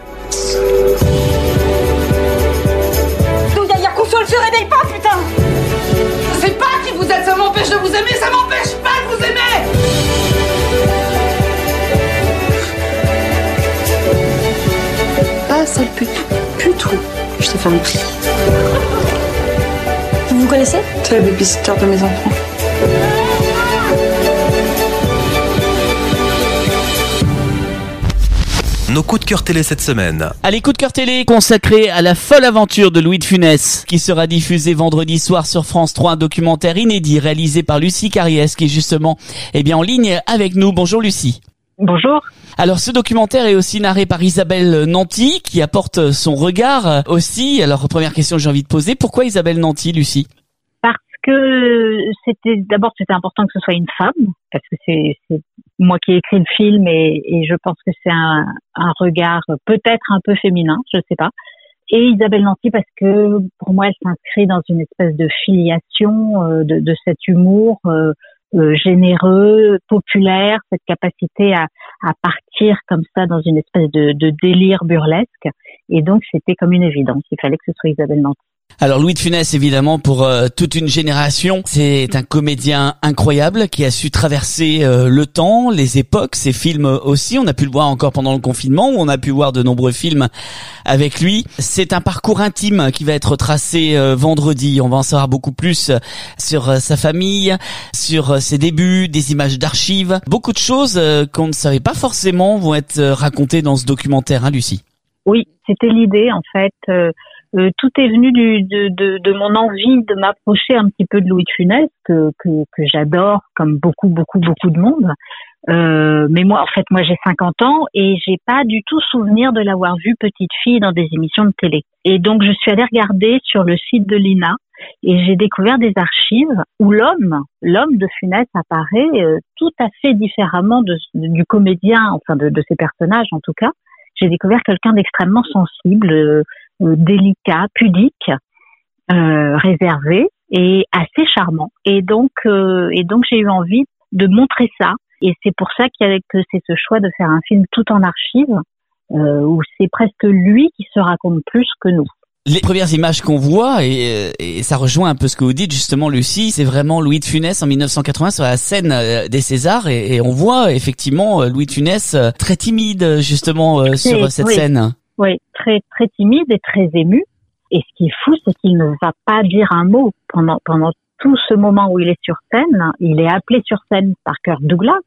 Donc derrière Conso, elle se réveille pas, putain. Je sais pas qui vous êtes, ça m'empêche de vous aimer, ça m'empêche pas de vous aimer. Ah, sale pute. Putrou. Je te fais un prix. Vous vous connaissez? C'est la babysitter de mes enfants. Nos coups de cœur télé cette semaine. Allez, coup de cœur télé consacré à la folle aventure de Louis de Funès, qui sera diffusé vendredi soir sur France trois, un documentaire inédit réalisé par Lucie Carriès, qui est justement eh bien, en ligne avec nous. Bonjour Lucie. Bonjour. Alors ce documentaire est aussi narré par Isabelle Nanty, qui apporte son regard aussi. Alors première question que j'ai envie de poser, pourquoi Isabelle Nanty, Lucie? Parce que c'était d'abord c'était important que ce soit une femme, parce que c'est, c'est moi qui ai écrit le film et, et je pense que c'est un, un regard peut-être un peu féminin, je sais pas. Et Isabelle Nanty parce que pour moi elle s'inscrit dans une espèce de filiation euh, de, de cet humour euh, euh, généreux, populaire, cette capacité à, à partir comme ça dans une espèce de, de délire burlesque. Et donc c'était comme une évidence, il fallait que ce soit Isabelle Nanty. Alors Louis de Funès, évidemment, pour euh, toute une génération, c'est un comédien incroyable qui a su traverser euh, le temps, les époques, ses films aussi. On a pu le voir encore pendant le confinement, où on a pu voir de nombreux films avec lui. C'est un parcours intime qui va être tracé euh, vendredi. On va en savoir beaucoup plus sur euh, sa famille, sur euh, ses débuts, des images d'archives. Beaucoup de choses euh, qu'on ne savait pas forcément vont être euh, racontées dans ce documentaire, hein, Lucie? Oui, c'était l'idée, en fait. Euh... Euh, tout est venu du, de, de, de mon envie de m'approcher un petit peu de Louis de Funès, que, que, que j'adore comme beaucoup, beaucoup, beaucoup de monde. Euh, mais moi, en fait, moi, j'ai cinquante ans et j'ai pas du tout souvenir de l'avoir vu petite fille dans des émissions de télé. Et donc, je suis allée regarder sur le site de l'I N A et j'ai découvert des archives où l'homme, l'homme de Funès apparaît euh, tout à fait différemment de, de, du comédien, enfin de, de ses personnages en tout cas. J'ai découvert quelqu'un d'extrêmement sensible, euh, délicat, pudique, euh, réservé et assez charmant. Et donc, euh, et donc j'ai eu envie de montrer ça. Et c'est pour ça qu'il y a, que c'est ce choix de faire un film tout en archives, euh, où c'est presque lui qui se raconte plus que nous. Les premières images qu'on voit, et, et ça rejoint un peu ce que vous dites justement, Lucie, c'est vraiment Louis de Funès en dix-neuf cent quatre-vingts sur la scène des Césars, et, et on voit effectivement Louis de Funès très timide justement sur c'est, cette oui. scène. Oui, très très timide et très ému. Et ce qui est fou, c'est qu'il ne va pas dire un mot pendant pendant tout ce moment où il est sur scène. Il est appelé sur scène par Kirk Douglas,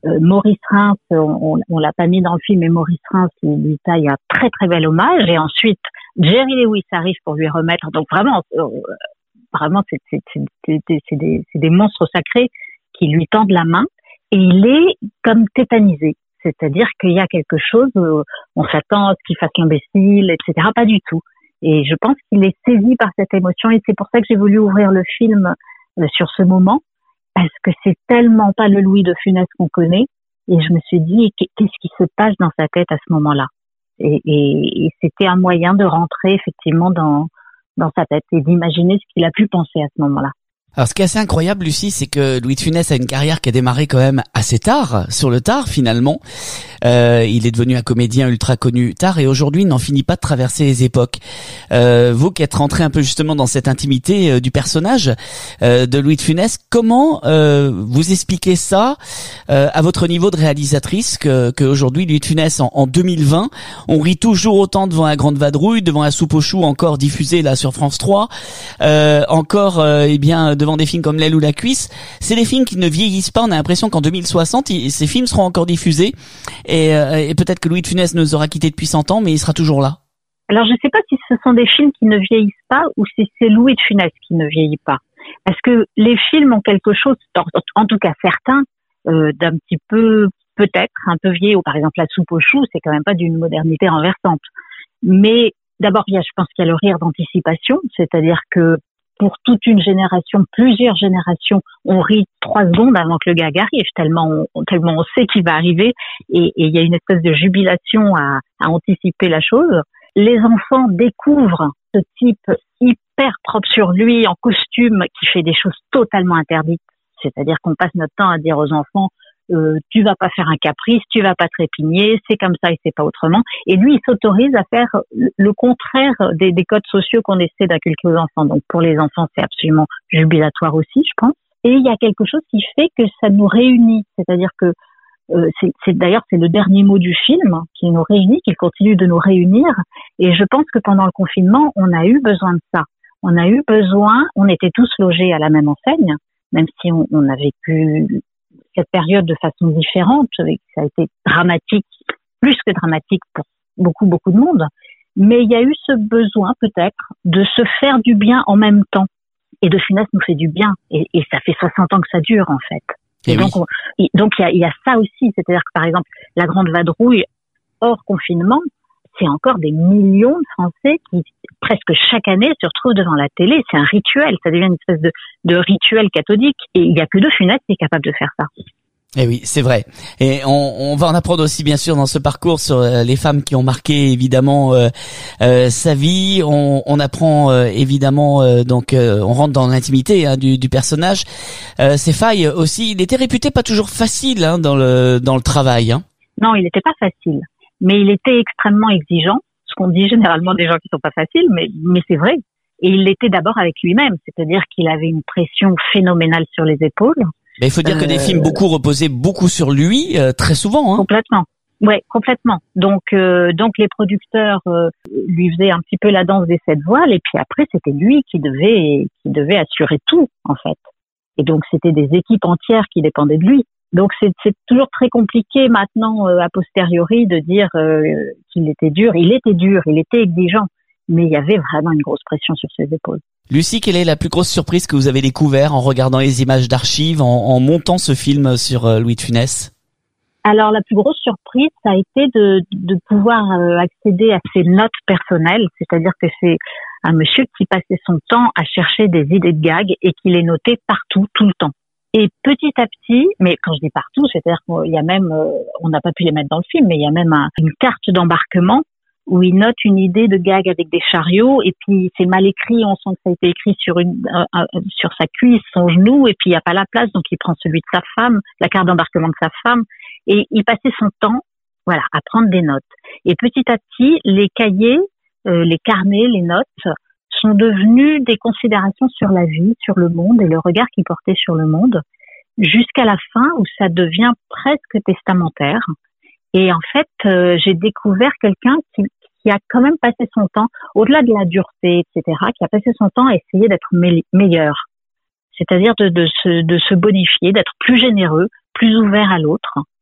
Euh, Maurice Reims, on, on, on l'a pas mis dans le film, mais Maurice Reims lui, lui taille un très très bel hommage. Et ensuite, Jerry Lewis arrive pour lui remettre. Donc vraiment, euh, vraiment, c'est, c'est, c'est, c'est, c'est, des, c'est des monstres sacrés qui lui tendent la main. Et il est comme tétanisé. C'est-à-dire qu'il y a quelque chose, euh, on s'attend à ce qu'il fasse l'imbécile, et cetera. Pas du tout. Et je pense qu'il est saisi par cette émotion. Et c'est pour ça que j'ai voulu ouvrir le film euh, sur ce moment. Parce que c'est tellement pas le Louis de Funès qu'on connaît. Et je me suis dit, qu'est-ce qui se passe dans sa tête à ce moment-là? Et, et, et c'était un moyen de rentrer effectivement dans, dans sa tête et d'imaginer ce qu'il a pu penser à ce moment-là. Alors, ce qui est assez incroyable, Lucie, c'est que Louis de Funès a une carrière qui a démarré quand même assez tard, sur le tard finalement. Euh, il est devenu un comédien ultra connu tard et aujourd'hui il n'en finit pas de traverser les époques. Euh, vous qui êtes rentré un peu justement dans cette intimité euh, du personnage euh, de Louis de Funès, comment euh, vous expliquez ça euh, à votre niveau de réalisatrice que, que aujourd'hui Louis de Funès en, en deux mille vingt, on rit toujours autant devant La Grande Vadrouille, devant La Soupe aux choux encore diffusée là sur France trois, euh, encore euh, eh bien devant des films comme L'aile ou la cuisse. C'est des films qui ne vieillissent pas. On a l'impression qu'en deux mille soixante, il, ces films seront encore diffusés. Et, euh, et peut-être que Louis de Funès nous aura quittés depuis cent ans, mais il sera toujours là. Alors, je ne sais pas si ce sont des films qui ne vieillissent pas ou si c'est Louis de Funès qui ne vieillit pas. Parce que les films ont quelque chose, en tout cas certains, euh, d'un petit peu, peut-être, un peu vieilli. Ou par exemple, La Soupe aux choux, c'est quand même pas d'une modernité renversante. Mais d'abord, il y a, je pense qu'il y a le rire d'anticipation, c'est-à-dire que pour toute une génération, plusieurs générations, on rit trois secondes avant que le gag arrive, tellement on, tellement on sait qu'il va arriver, et, et il y a une espèce de jubilation à, à anticiper la chose. Les enfants découvrent ce type hyper propre sur lui, en costume, qui fait des choses totalement interdites. C'est-à-dire qu'on passe notre temps à dire aux enfants, euh, tu vas pas faire un caprice, tu vas pas trépigner, c'est comme ça et c'est pas autrement. Et lui, il s'autorise à faire le contraire des, des codes sociaux qu'on essaie d'inculquer aux enfants. Donc pour les enfants, c'est absolument jubilatoire aussi, je pense. Et il y a quelque chose qui fait que ça nous réunit. C'est-à-dire que euh, c'est, c'est d'ailleurs c'est le dernier mot du film qui nous réunit, qui continue de nous réunir. Et je pense que pendant le confinement, on a eu besoin de ça. On a eu besoin, on était tous logés à la même enseigne, même si on, on a vécu cette période de façon différente, ça a été dramatique, plus que dramatique pour beaucoup, beaucoup de monde. Mais il y a eu ce besoin, peut-être, de se faire du bien en même temps. Et De Funès nous fait du bien. Et, et ça fait soixante ans que ça dure, en fait. Et, et donc, oui. on, et donc il y a, il y a ça aussi. C'est-à-dire que, par exemple, La Grande Vadrouille, hors confinement, c'est encore des millions de Français qui, presque chaque année, se retrouvent devant la télé. C'est un rituel. Ça devient une espèce de, de rituel cathodique. Et il n'y a que De Funès qui est capable de faire ça. Eh oui, c'est vrai. Et on, on va en apprendre aussi, bien sûr, dans ce parcours sur euh, les femmes qui ont marqué, évidemment, euh, euh, sa vie. On, on apprend, euh, évidemment, euh, donc, euh, on rentre dans l'intimité hein, du, du personnage. Euh, ses failles aussi. Il était réputé pas toujours facile hein, dans le dans le travail. Hein. Non, il n'était pas facile. Mais il était extrêmement exigeant, ce qu'on dit généralement des gens qui sont pas faciles, mais, mais c'est vrai. Et il l'était d'abord avec lui-même, c'est-à-dire qu'il avait une pression phénoménale sur les épaules. Mais il faut dire euh, que des films beaucoup reposaient beaucoup sur lui, euh, très souvent. Hein. Complètement. Ouais, complètement. Donc, euh, donc les producteurs euh, lui faisaient un petit peu la danse des sept voiles, et puis après c'était lui qui devait, qui devait assurer tout en fait. Et donc c'était des équipes entières qui dépendaient de lui. Donc c'est, c'est toujours très compliqué maintenant euh, a posteriori de dire euh, qu'il était dur. Il était dur, il était exigeant, mais il y avait vraiment une grosse pression sur ses épaules. Lucie, quelle est la plus grosse surprise que vous avez découvert en regardant les images d'archives, en, en montant ce film sur euh, Louis de Funès ? Alors la plus grosse surprise, ça a été de, de pouvoir euh, accéder à ses notes personnelles, c'est-à-dire que c'est un monsieur qui passait son temps à chercher des idées de gags et qui les notait partout, tout le temps. Et petit à petit, mais quand je dis partout, c'est-à-dire qu'il y a même, euh, on n'a pas pu les mettre dans le film, mais il y a même un, une carte d'embarquement où il note une idée de gag avec des chariots, et puis c'est mal écrit, on sent que ça a été écrit sur une, euh, euh, sur sa cuisse, son genou, et puis il n'y a pas la place, donc il prend celui de sa femme, la carte d'embarquement de sa femme, et il passait son temps, voilà, à prendre des notes. Et petit à petit, les cahiers, euh, les carnets, les notes sont devenus des considérations sur la vie, sur le monde et le regard qu'il portait sur le monde, jusqu'à la fin où ça devient presque testamentaire. Et en fait, euh, j'ai découvert quelqu'un qui, qui a quand même passé son temps, au-delà de la dureté, et cetera, qui a passé son temps à essayer d'être me- meilleur. C'est-à-dire de, de, se, de se bonifier, d'être plus généreux, plus ouvert à l'autre.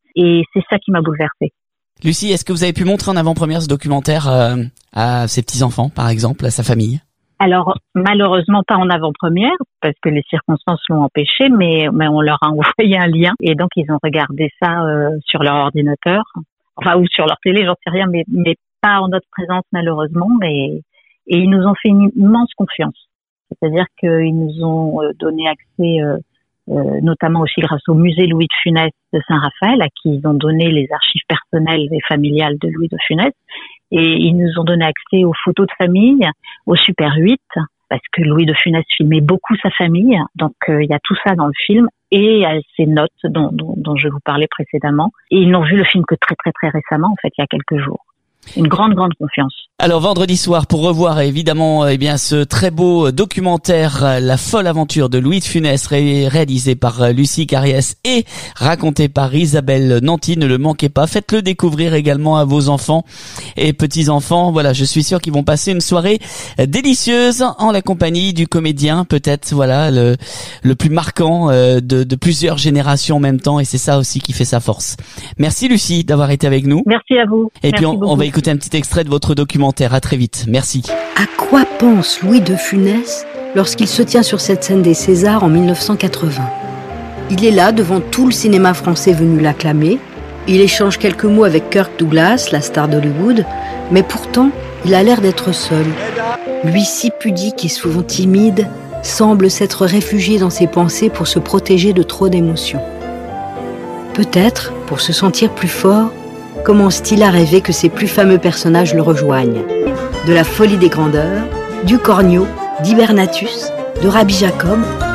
Et c'est ça qui m'a bouleversée. Lucie, est-ce que vous avez pu montrer en avant-première ce documentaire euh, à ses petits-enfants, par exemple, à sa famille? Alors, malheureusement pas en avant-première, parce que les circonstances l'ont empêché, mais, mais on leur a envoyé un lien, et donc ils ont regardé ça euh, sur leur ordinateur, enfin, ou sur leur télé, j'en sais rien, mais, mais pas en notre présence, malheureusement, mais, et ils nous ont fait une immense confiance. C'est-à-dire qu'ils nous ont donné accès, euh, euh, notamment aussi grâce au musée Louis de Funès de Saint-Raphaël, à qui ils ont donné les archives personnelles et familiales de Louis de Funès. Et ils nous ont donné accès aux photos de famille, au Super huit, parce que Louis de Funès filmait beaucoup sa famille. Donc, euh, il y a tout ça dans le film et à ces notes dont, dont, dont je vous parlais précédemment. Et ils n'ont vu le film que très, très, très récemment, en fait, il y a quelques jours. Une grande, grande confiance. Alors vendredi soir, pour revoir évidemment eh bien ce très beau documentaire La folle aventure de Louis de Funès, ré- réalisé par Lucie Carriès et raconté par Isabelle Nanty, ne le manquez pas. Faites-le découvrir également à vos enfants et petits-enfants. Voilà, je suis sûr qu'ils vont passer une soirée délicieuse en la compagnie du comédien, peut-être voilà le le plus marquant de, de plusieurs générations en même temps, et c'est ça aussi qui fait sa force. Merci Lucie d'avoir été avec nous. Merci à vous. Et Merci puis on, beaucoup. on va écouter un petit extrait de votre documentaire. À très vite. Merci. À quoi pense Louis de Funès lorsqu'il se tient sur cette scène des Césars en mille neuf cent quatre-vingts? Il est là devant tout le cinéma français venu l'acclamer. Il échange quelques mots avec Kirk Douglas, la star d'Hollywood, mais pourtant, il a l'air d'être seul. Lui, si pudique et souvent timide, semble s'être réfugié dans ses pensées pour se protéger de trop d'émotions. Peut-être, pour se sentir plus fort, commence-t-il à rêver que ses plus fameux personnages le rejoignent. De la folie des grandeurs, du Cornio, d'Hibernatus, de Rabbi Jacob.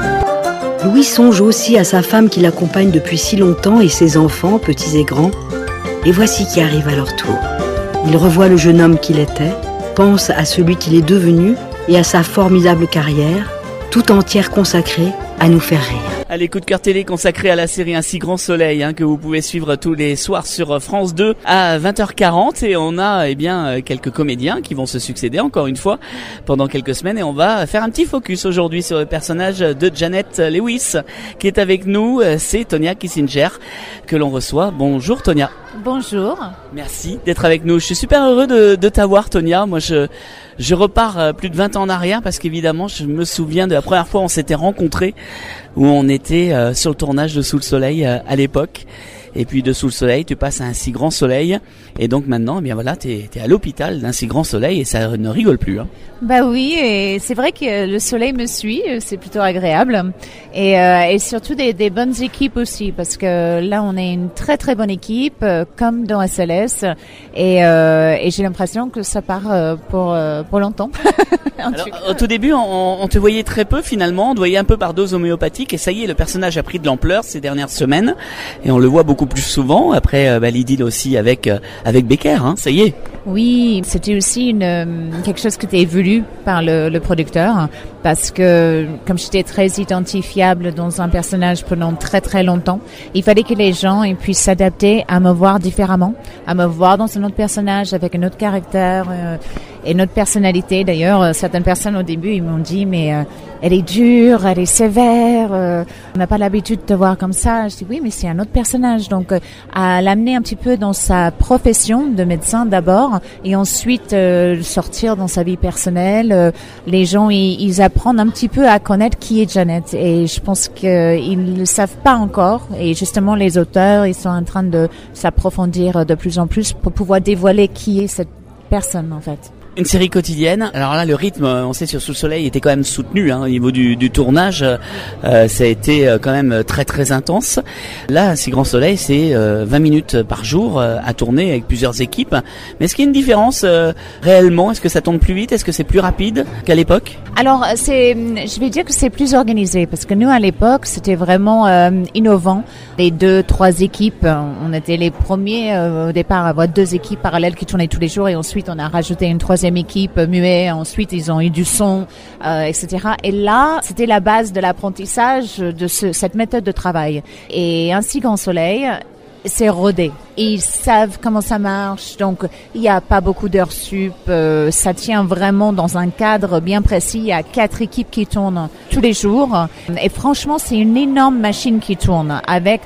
Louis songe aussi à sa femme qui l'accompagne depuis si longtemps et ses enfants, petits et grands. Et voici qui arrive à leur tour. Il revoit le jeune homme qu'il était, pense à celui qu'il est devenu et à sa formidable carrière, tout entière consacrée à nous faire rire. Allez, coup de cœur télé consacré à la série Un si grand soleil, hein, que vous pouvez suivre tous les soirs sur France deux à vingt heures quarante, et on a eh bien quelques comédiens qui vont se succéder encore une fois pendant quelques semaines, et on va faire un petit focus aujourd'hui sur le personnage de Janet Lewis qui est avec nous. C'est Tonya Kissinger que l'on reçoit. Bonjour Tonya. Bonjour. Merci d'être avec nous. Je suis super heureux de, de t'avoir Tonya. Moi je Je repars plus de vingt ans en arrière parce qu'évidemment, je me souviens de la première fois où on s'était rencontrés, où on était euh, sur le tournage de Sous le Soleil euh, à l'époque. Et puis de Sous le Soleil, tu passes à Un si grand soleil. Et donc maintenant, eh bien voilà, t'es, t'es à l'hôpital d'Un si grand soleil et ça ne rigole plus. Hein. Bah oui, et c'est vrai que le soleil me suit, c'est plutôt agréable. Et, euh, et surtout des, des bonnes équipes aussi, parce que là, on est une très très bonne équipe, euh, comme dans S L S. Et, euh, et j'ai l'impression que ça part euh, pour, euh, pour longtemps. Alors, au tout début, on, on te voyait très peu finalement, on te voyait un peu par dose homéopathique, et ça y est, le personnage a pris de l'ampleur ces dernières semaines, et on le voit beaucoup plus souvent après euh, bah, l'idylle aussi avec euh, avec Becker, hein, ça y est. Oui, c'était aussi une euh, quelque chose qui était voulu par le, le producteur, parce que comme j'étais très identifiable dans un personnage pendant très très longtemps, il fallait que les gens ils puissent s'adapter à me voir différemment, à me voir dans un autre personnage avec un autre caractère euh, et une autre personnalité. D'ailleurs, certaines personnes au début ils m'ont dit mais euh, elle est dure, elle est sévère, euh, on n'a pas l'habitude de te voir comme ça. Je dis oui, mais c'est un autre personnage, donc euh, à l'amener un petit peu dans sa profession de médecin d'abord, et ensuite euh, sortir dans sa vie personnelle. Euh, les gens ils, ils apprennent un petit peu à connaître qui est Janet, et je pense qu'ils ne le savent pas encore, et justement les auteurs ils sont en train de s'approfondir de plus en plus pour pouvoir dévoiler qui est cette personne en fait. Une série quotidienne. Alors là, le rythme, on sait, sur Sous le Soleil était quand même soutenu hein, au niveau du, du tournage. Euh, ça a été quand même très très intense. Là, Un si grand soleil, c'est euh, vingt minutes par jour euh, à tourner avec plusieurs équipes. Mais est-ce qu'il y a une différence euh, réellement? Est-ce que ça tourne plus vite? Est-ce que c'est plus rapide qu'à l'époque? Alors, c'est, je vais dire que c'est plus organisé, parce que nous, à l'époque, c'était vraiment euh, innovant. Les deux, trois équipes, on était les premiers euh, au départ à avoir deux équipes parallèles qui tournaient tous les jours, et ensuite on a rajouté une troisième équipe muet, ensuite ils ont eu du son, euh, et cetera. Et là, c'était la base de l'apprentissage de ce, cette méthode de travail. Et Un si grand soleil, c'est rodé. Ils savent comment ça marche, donc il n'y a pas beaucoup d'heures sup. Euh, ça tient vraiment dans un cadre bien précis. Il y a quatre équipes qui tournent tous les jours. Et franchement, c'est une énorme machine qui tourne avec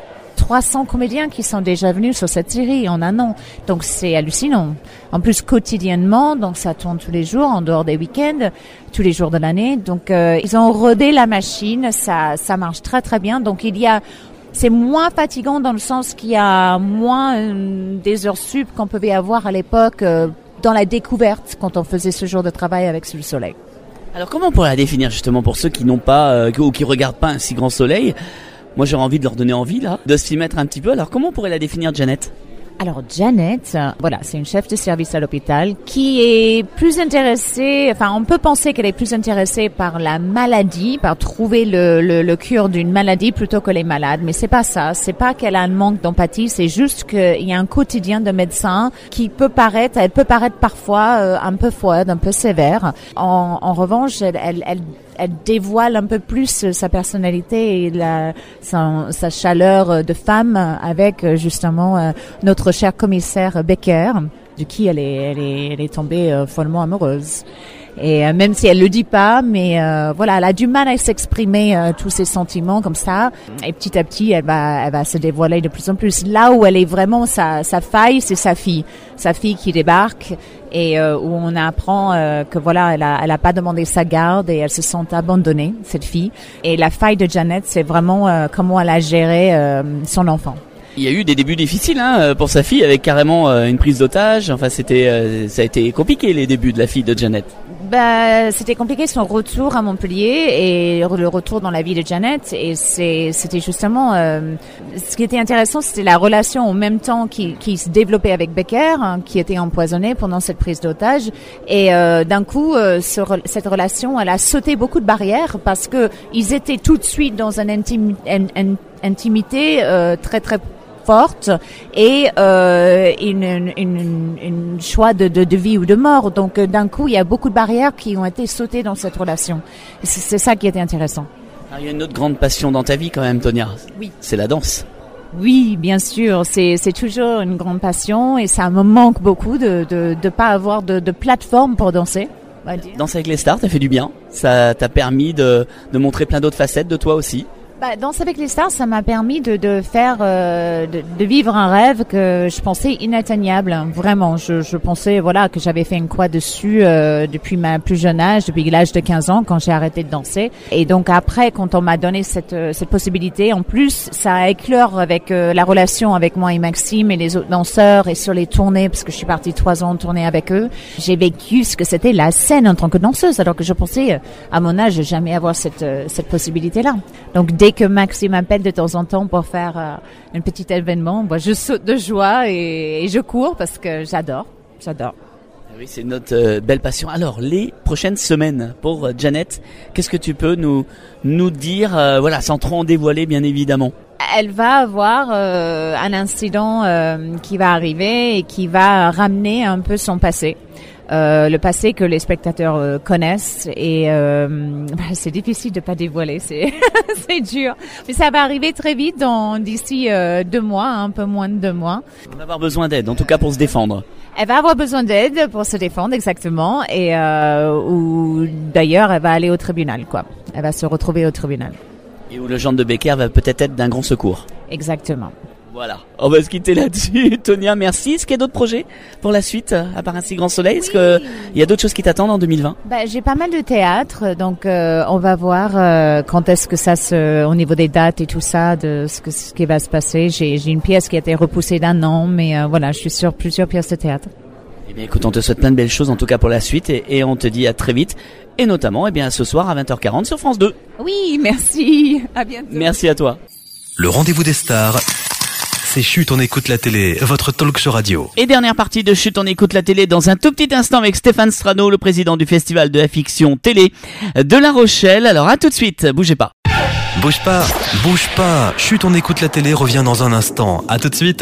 trois cents comédiens qui sont déjà venus sur cette série en un an. Donc c'est hallucinant. En plus quotidiennement, donc ça tourne tous les jours, en dehors des week-ends, tous les jours de l'année. Donc euh, ils ont rodé la machine, ça, ça marche très très bien. Donc il y a, c'est moins fatigant dans le sens qu'il y a moins euh, des heures sup qu'on pouvait avoir à l'époque euh, dans la découverte quand on faisait ce genre de travail avec Sous le soleil. Alors comment on pourrait la définir justement pour ceux qui n'ont pas euh, ou qui regardent pas un si grand soleil? Moi j'aurais envie de leur donner envie là, de s'y mettre un petit peu. Alors comment on pourrait la définir, Janet? Alors Janet, euh, voilà, c'est une chef de service à l'hôpital qui est plus intéressée, enfin on peut penser qu'elle est plus intéressée par la maladie, par trouver le, le, le cure d'une maladie plutôt que les malades, mais c'est pas ça, c'est pas qu'elle a un manque d'empathie, c'est juste qu'il y a un quotidien de médecin qui peut paraître, elle peut paraître parfois euh, un peu froide, un peu sévère. En, en revanche, elle, elle, elle elle dévoile un peu plus sa personnalité et la, sa, sa chaleur de femme avec justement notre cher commissaire Becker, de qui elle est, elle est, elle est tombée follement amoureuse. Et euh, même si elle le dit pas, mais euh, voilà, elle a du mal à s'exprimer euh, tous ses sentiments comme ça. Et petit à petit, elle va, elle va se dévoiler de plus en plus. Là où elle est vraiment sa, sa faille, c'est sa fille, sa fille qui débarque et euh, où on apprend euh, que voilà, elle a, elle a pas demandé sa garde et elle se sent abandonnée, cette fille. Et la faille de Janet, c'est vraiment euh, comment elle a géré euh, son enfant. Il y a eu des débuts difficiles hein, pour sa fille, avec carrément euh, une prise d'otage. Enfin, c'était, euh, ça a été compliqué les débuts de la fille de Janet. Bah, c'était compliqué son retour à Montpellier et le retour dans la vie de Janet. Et c'est, c'était justement, euh, ce qui était intéressant, c'était la relation en même temps qui, qui se développait avec Becker, hein, qui était empoisonné pendant cette prise d'otage. Et euh, d'un coup, euh, ce, cette relation, elle a sauté beaucoup de barrières parce que ils étaient tout de suite dans une intimi, une, une intimité euh, très très forte et euh, une, une, une, une choix de, de, de vie ou de mort. Donc d'un coup, il y a beaucoup de barrières qui ont été sautées dans cette relation. Et c'est, c'est ça qui était intéressant. Alors, il y a une autre grande passion dans ta vie quand même, Tonia. Oui. C'est la danse. Oui, bien sûr. C'est, c'est toujours une grande passion et ça me manque beaucoup de de, de pas avoir de, de plateforme pour danser. On va dire. Danser avec les stars, t'as fait du bien. Ça t'a permis de, de montrer plein d'autres facettes de toi aussi. Bah, Danser avec les stars, ça m'a permis de, de faire, euh, de, de vivre un rêve que je pensais inatteignable. Vraiment, je, je pensais, voilà, que j'avais fait une croix dessus euh, depuis ma plus jeune âge, depuis l'âge de quinze ans, quand j'ai arrêté de danser. Et donc après, quand on m'a donné cette cette possibilité, en plus, ça éclore avec euh, la relation avec moi et Maxime et les autres danseurs et sur les tournées, parce que je suis partie trois ans en tournée avec eux. J'ai vécu ce que c'était la scène en tant que danseuse, alors que je pensais, à mon âge, jamais avoir cette cette possibilité-là. Donc dès que Maxime m'appelle de temps en temps pour faire euh, un petit événement, moi je saute de joie et, et je cours parce que j'adore, j'adore. Oui, c'est notre euh, belle passion. Alors, les prochaines semaines pour euh, Janet, qu'est-ce que tu peux nous nous dire, euh, voilà, sans trop en dévoiler, bien évidemment. Elle va avoir euh, un incident euh, qui va arriver et qui va ramener un peu son passé. Euh, le passé que les spectateurs euh, connaissent et euh, bah, c'est difficile de pas dévoiler, c'est c'est dur, mais ça va arriver très vite, dans d'ici euh, deux mois, un peu moins de deux mois. On va avoir besoin d'aide, en tout cas pour se défendre. Elle va avoir besoin d'aide pour se défendre, exactement, et euh, ou d'ailleurs elle va aller au tribunal, quoi. Elle va se retrouver au tribunal. Et où le genre de Becker va peut-être être d'un grand secours. Exactement. Voilà, on va se quitter là-dessus. Tonia, merci. Est-ce qu'il y a d'autres projets pour la suite, à part Un si grand soleil? Est-ce oui. qu'il y a d'autres choses qui t'attendent en deux mille vingt? Bah, j'ai pas mal de théâtre, donc euh, on va voir euh, quand est-ce que ça se, au niveau des dates et tout ça, de ce, que, ce qui va se passer. J'ai, j'ai une pièce qui a été repoussée d'un an, mais euh, voilà, je suis sur plusieurs pièces de théâtre. Eh bien, écoute, on te souhaite plein de belles choses, en tout cas pour la suite, et, et on te dit à très vite, et notamment, eh bien, ce soir à vingt heures quarante sur France deux. Oui, merci. À bientôt. Merci à toi. Le rendez-vous des stars. C'est Chut, on écoute la télé, votre talk show radio. Et dernière partie de Chut, on écoute la télé dans un tout petit instant avec Stéphane Strano, le président du Festival de la Fiction Télé de La Rochelle. Alors à tout de suite, bougez pas. Bouge pas, bouge pas. Chut, on écoute la télé revient dans un instant. À tout de suite.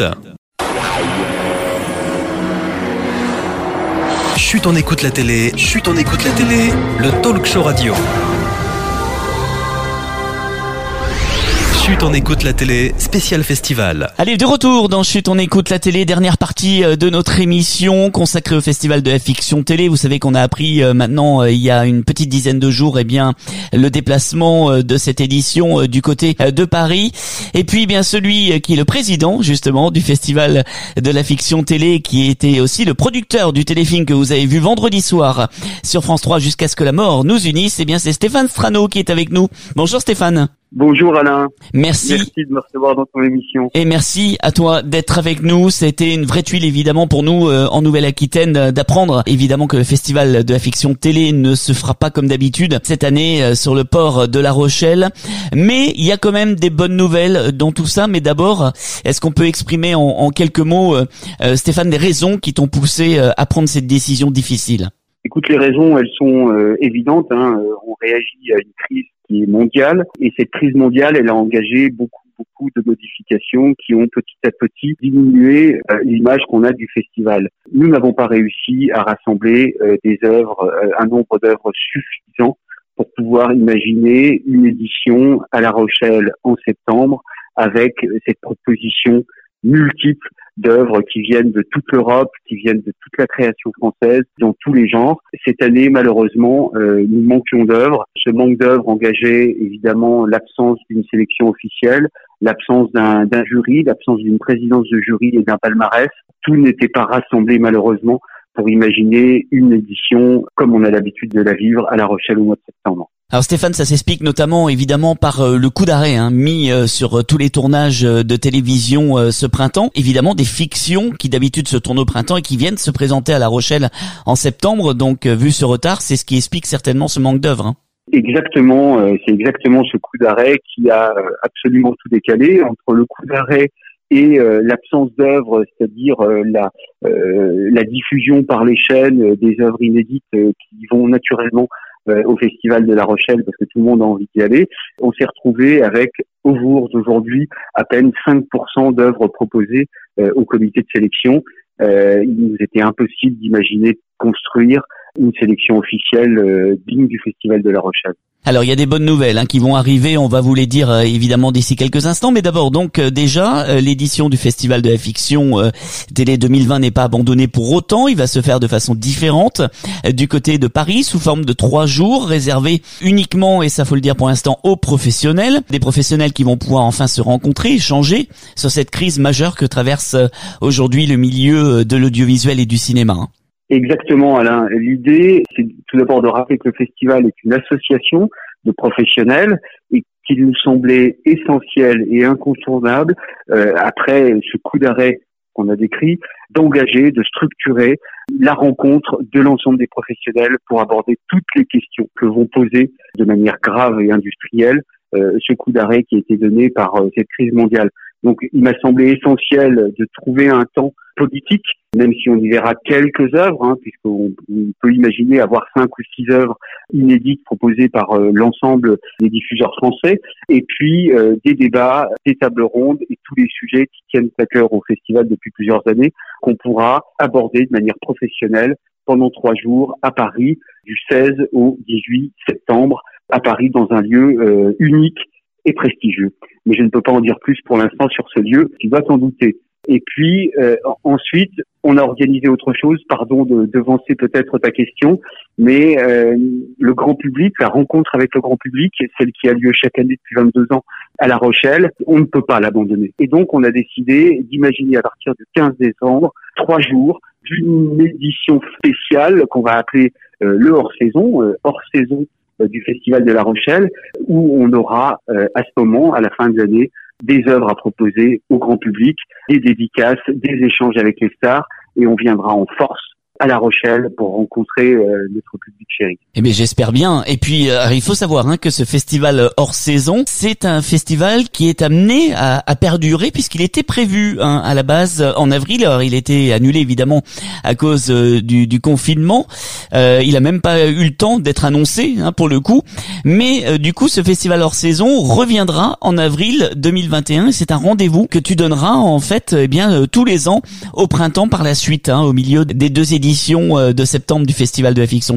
Chut, on écoute la télé. Chut, on écoute la télé. Le talk show radio. Chut, on écoute la télé, spécial festival. Allez, de retour dans Chut, on écoute la télé, dernière partie de notre émission consacrée au festival de la fiction télé. Vous savez qu'on a appris euh, maintenant, euh, il y a une petite dizaine de jours, eh bien, le déplacement euh, de cette édition euh, du côté euh, de Paris. Et puis, bien, celui euh, qui est le président, justement, du festival de la fiction télé, qui était aussi le producteur du téléfilm que vous avez vu vendredi soir sur France trois, Jusqu'à ce que la mort nous unisse. Eh bien, c'est Stéphane Strano qui est avec nous. Bonjour Stéphane. Bonjour Alain. Merci. Merci de me recevoir dans ton émission. Et merci à toi d'être avec nous. C'était une vraie tuile évidemment pour nous euh, en Nouvelle-Aquitaine euh, d'apprendre évidemment que le festival de la fiction télé ne se fera pas comme d'habitude cette année euh, sur le port de La Rochelle. Mais il y a quand même des bonnes nouvelles dans tout ça. Mais d'abord, est-ce qu'on peut exprimer en, en quelques mots, euh, euh, Stéphane, des raisons qui t'ont poussé euh, à prendre cette décision difficile? Écoute, les raisons, elles sont euh, évidentes. Hein. On réagit à une crise qui est mondiale, et cette crise mondiale, elle a engagé beaucoup, beaucoup de modifications qui ont petit à petit diminué euh, l'image qu'on a du festival. Nous n'avons pas réussi à rassembler euh, des œuvres, euh, un nombre d'œuvres suffisant pour pouvoir imaginer une édition à La Rochelle en septembre avec cette proposition multiple d'œuvres qui viennent de toute l'Europe, qui viennent de toute la création française, dans tous les genres. Cette année, malheureusement, euh, nous manquions d'œuvres. Ce manque d'œuvres engageait évidemment l'absence d'une sélection officielle, l'absence d'un, d'un jury, l'absence d'une présidence de jury et d'un palmarès. Tout n'était pas rassemblé malheureusement pour imaginer une édition comme on a l'habitude de la vivre à La Rochelle au mois de septembre. Alors Stéphane, ça s'explique notamment évidemment par euh, le coup d'arrêt hein, mis euh, sur euh, tous les tournages euh, de télévision euh, ce printemps. Évidemment des fictions qui d'habitude se tournent au printemps et qui viennent se présenter à La Rochelle en septembre. Donc euh, vu ce retard, c'est ce qui explique certainement ce manque d'œuvre. Hein. Exactement, euh, c'est exactement ce coup d'arrêt qui a euh, absolument tout décalé entre le coup d'arrêt et euh, l'absence d'œuvres, c'est-à-dire euh, la, euh, la diffusion par les chaînes euh, des œuvres inédites euh, qui vont naturellement euh, au Festival de La Rochelle parce que tout le monde a envie d'y aller. On s'est retrouvé avec, au jour d'aujourd'hui, à peine cinq pour cent d'œuvres proposées euh, au comité de sélection. Euh, il nous était impossible d'imaginer construire une sélection officielle euh, digne du Festival de La Rochelle. Alors il y a des bonnes nouvelles hein, qui vont arriver, on va vous les dire euh, évidemment d'ici quelques instants, mais d'abord donc euh, déjà euh, l'édition du Festival de la fiction euh, télé deux mille vingt n'est pas abandonnée pour autant, il va se faire de façon différente euh, du côté de Paris sous forme de trois jours réservés uniquement, et ça faut le dire pour l'instant, aux professionnels, des professionnels qui vont pouvoir enfin se rencontrer, échanger sur cette crise majeure que traverse euh, aujourd'hui le milieu de l'audiovisuel et du cinéma. Hein. Exactement, Alain. L'idée, c'est tout d'abord de rappeler que le festival est une association de professionnels et qu'il nous semblait essentiel et incontournable, euh, après ce coup d'arrêt qu'on a décrit, d'engager, de structurer la rencontre de l'ensemble des professionnels pour aborder toutes les questions que vont poser de manière grave et industrielle euh, ce coup d'arrêt qui a été donné par euh, cette crise mondiale. Donc, il m'a semblé essentiel de trouver un temps politique, même si on y verra quelques œuvres, hein, puisqu'on on peut imaginer avoir cinq ou six œuvres inédites proposées par euh, l'ensemble des diffuseurs français, et puis euh, des débats, des tables rondes et tous les sujets qui tiennent à cœur au festival depuis plusieurs années, qu'on pourra aborder de manière professionnelle pendant trois jours à Paris, du seize au dix-huit septembre, à Paris dans un lieu euh, unique et prestigieux. Mais je ne peux pas en dire plus pour l'instant sur ce lieu, tu dois t'en douter. Et puis euh, ensuite, on a organisé autre chose, pardon de devancer peut-être ta question, mais euh, le grand public, la rencontre avec le grand public, celle qui a lieu chaque année depuis vingt-deux ans à La Rochelle, on ne peut pas l'abandonner. Et donc on a décidé d'imaginer à partir du quinze décembre, trois jours d'une édition spéciale qu'on va appeler euh, le hors-saison, euh, hors-saison du Festival de La Rochelle, où on aura euh, à ce moment, à la fin de l'année, des œuvres à proposer au grand public, des dédicaces, des échanges avec les stars, et on viendra en force à La Rochelle pour rencontrer euh, notre public chéri. Eh bien, j'espère bien. Et puis, euh, il faut savoir hein, que ce festival hors saison, c'est un festival qui est amené à, à perdurer puisqu'il était prévu hein, à la base en avril. Alors, il était annulé évidemment à cause euh, du, du confinement. Euh, il a même pas eu le temps d'être annoncé hein, pour le coup. Mais euh, du coup, ce festival hors saison reviendra en avril deux mille vingt et un. Et c'est un rendez-vous que tu donneras en fait, eh bien euh, tous les ans au printemps par la suite, hein, au milieu des deux éditions de septembre du Festival de la fiction télé.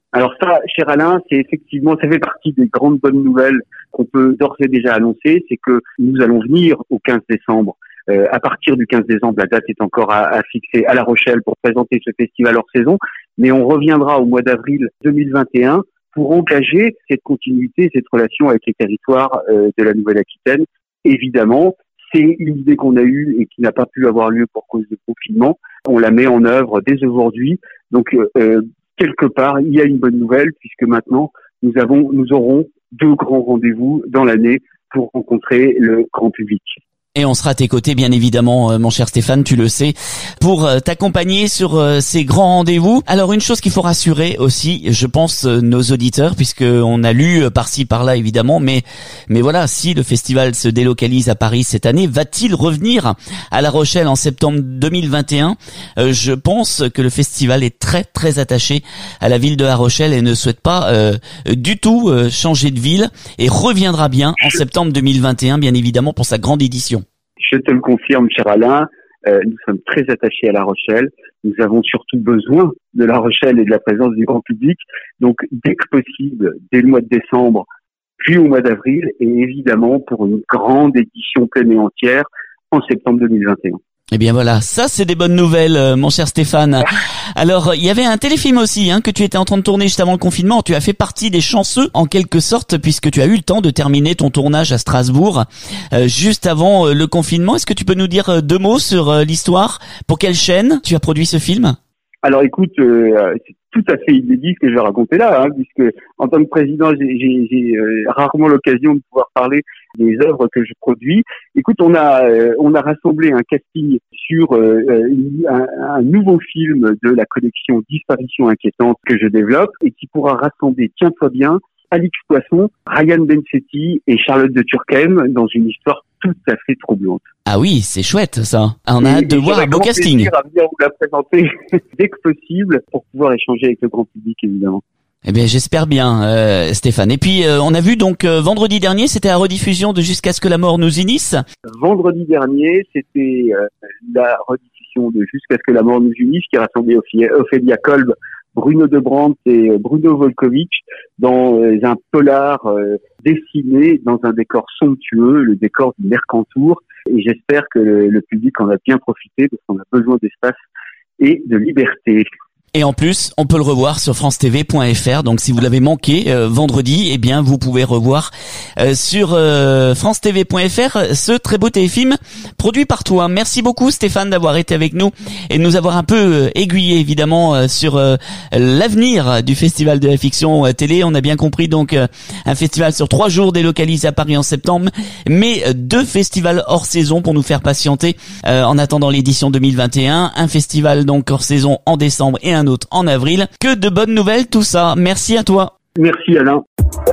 Alors ça, cher Alain, c'est effectivement, ça fait partie des grandes bonnes nouvelles qu'on peut d'ores et déjà annoncer, c'est que nous allons venir au quinze décembre. Euh, à partir du quinze décembre, la date est encore à, à fixer à La Rochelle pour présenter ce festival hors saison, mais on reviendra au mois d'avril deux mille vingt et un pour engager cette continuité, cette relation avec les territoires euh, de la Nouvelle-Aquitaine. Évidemment, c'est une idée qu'on a eue et qui n'a pas pu avoir lieu pour cause de confinement. On la met en œuvre dès aujourd'hui. Donc, euh, quelque part, il y a une bonne nouvelle puisque maintenant, nous avons, nous aurons deux grands rendez-vous dans l'année pour rencontrer le grand public. Et on sera à tes côtés, bien évidemment, mon cher Stéphane, tu le sais, pour t'accompagner sur ces grands rendez-vous. Alors, une chose qu'il faut rassurer aussi, je pense, nos auditeurs, puisque on a lu par-ci, par-là, évidemment, mais mais voilà, si le festival se délocalise à Paris cette année, va-t-il revenir à La Rochelle en septembre deux mille vingt et un ? euh, Je pense que le festival est très, très attaché à la ville de La Rochelle et ne souhaite pas euh, du tout euh, changer de ville et reviendra bien en septembre deux mille vingt et un, bien évidemment, pour sa grande édition. Je te le confirme, cher Alain, euh, nous sommes très attachés à La Rochelle. Nous avons surtout besoin de La Rochelle et de la présence du grand public. Donc, dès que possible, dès le mois de décembre, puis au mois d'avril, et évidemment pour une grande édition pleine et entière en septembre deux mille vingt et un. Eh bien voilà, ça c'est des bonnes nouvelles, mon cher Stéphane. Alors, il y avait un téléfilm aussi hein, que tu étais en train de tourner juste avant le confinement. Tu as fait partie des chanceux, en quelque sorte, puisque tu as eu le temps de terminer ton tournage à Strasbourg euh, juste avant euh, le confinement. Est-ce que tu peux nous dire euh, deux mots sur euh, l'histoire ? Pour quelle chaîne tu as produit ce film ? Alors écoute, euh, c'est tout à fait inédit ce que je vais raconter là, hein, puisque en tant que président, j'ai, j'ai, j'ai euh, rarement l'occasion de pouvoir parler des œuvres que je produis. Écoute, on a euh, on a rassemblé un casting sur euh, un, un nouveau film de la collection Disparition inquiétante que je développe et qui pourra rassembler, tiens-toi bien, Alix Poisson, Ryan Bensetti et Charlotte de Turckheim dans une histoire tout à fait troublante. Ah oui, c'est chouette ça. On a hâte de voir un beau casting. À venir vous la présenter dès que possible pour pouvoir échanger avec le grand public évidemment. Eh bien, j'espère bien, euh, Stéphane. Et puis, euh, on a vu donc euh, vendredi dernier, c'était la rediffusion de Jusqu'à ce que la mort nous unisse. Vendredi dernier, c'était euh, la rediffusion de Jusqu'à ce que la mort nous unisse, qui rassemblait Ophélia Kolb, Bruno de Brandt et Bruno Volkovitch dans euh, un polar euh, dessiné dans un décor somptueux, le décor du Mercantour. Et j'espère que le, le public en a bien profité parce qu'on a besoin d'espace et de liberté. Et en plus, on peut le revoir sur france t v point f r. Donc, si vous l'avez manqué euh, vendredi, eh bien, vous pouvez revoir euh, sur euh, france t v point f r ce très beau téléfilm produit par toi. Merci beaucoup, Stéphane, d'avoir été avec nous et de nous avoir un peu euh, aiguillé, évidemment, euh, sur euh, l'avenir du Festival de la Fiction euh, Télé. On a bien compris, donc, euh, un festival sur trois jours délocalisé à Paris en septembre, mais euh, deux festivals hors saison pour nous faire patienter euh, en attendant l'édition deux mille vingt et un. Un festival, donc, hors saison en décembre et un un autre en avril. Que de bonnes nouvelles tout ça. Merci à toi. Merci Alain.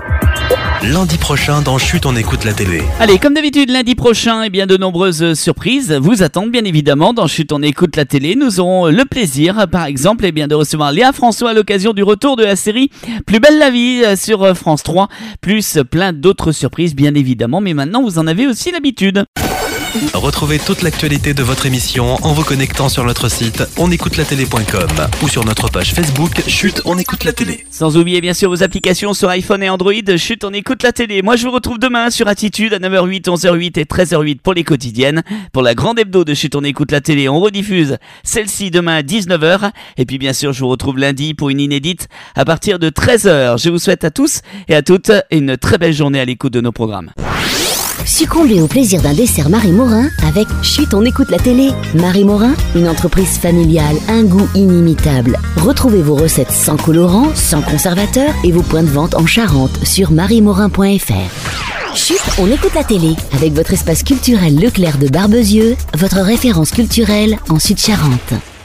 Lundi prochain dans Chut, on écoute la télé. Allez, comme d'habitude, lundi prochain, eh bien, de nombreuses surprises vous attendent bien évidemment dans Chut, on écoute la télé. Nous aurons le plaisir, par exemple, eh bien, de recevoir Léa François à l'occasion du retour de la série Plus belle la vie sur France trois, plus plein d'autres surprises bien évidemment, mais maintenant vous en avez aussi l'habitude. Retrouvez toute l'actualité de votre émission en vous connectant sur notre site on écoute la télé point com ou sur notre page Facebook Chut, on écoute la télé. Sans oublier bien sûr vos applications sur iPhone et Android. Chut, on écoute la télé. Moi je vous retrouve demain sur Attitude à neuf heures huit, onze heures huit et treize heures huit pour les quotidiennes. Pour la grande hebdo de Chut, on écoute la télé, on rediffuse celle-ci demain à dix-neuf heures. Et puis bien sûr je vous retrouve lundi pour une inédite à partir de treize heures. Je vous souhaite à tous et à toutes une très belle journée à l'écoute de nos programmes. Succombez au plaisir d'un dessert Marie Morin avec Chut, on écoute la télé. Marie Morin, une entreprise familiale, un goût inimitable. Retrouvez vos recettes sans colorants, sans conservateurs et vos points de vente en Charente sur marie morin point f r. Chut, on écoute la télé avec votre espace culturel Leclerc de Barbezieux, votre référence culturelle en Sud-Charente.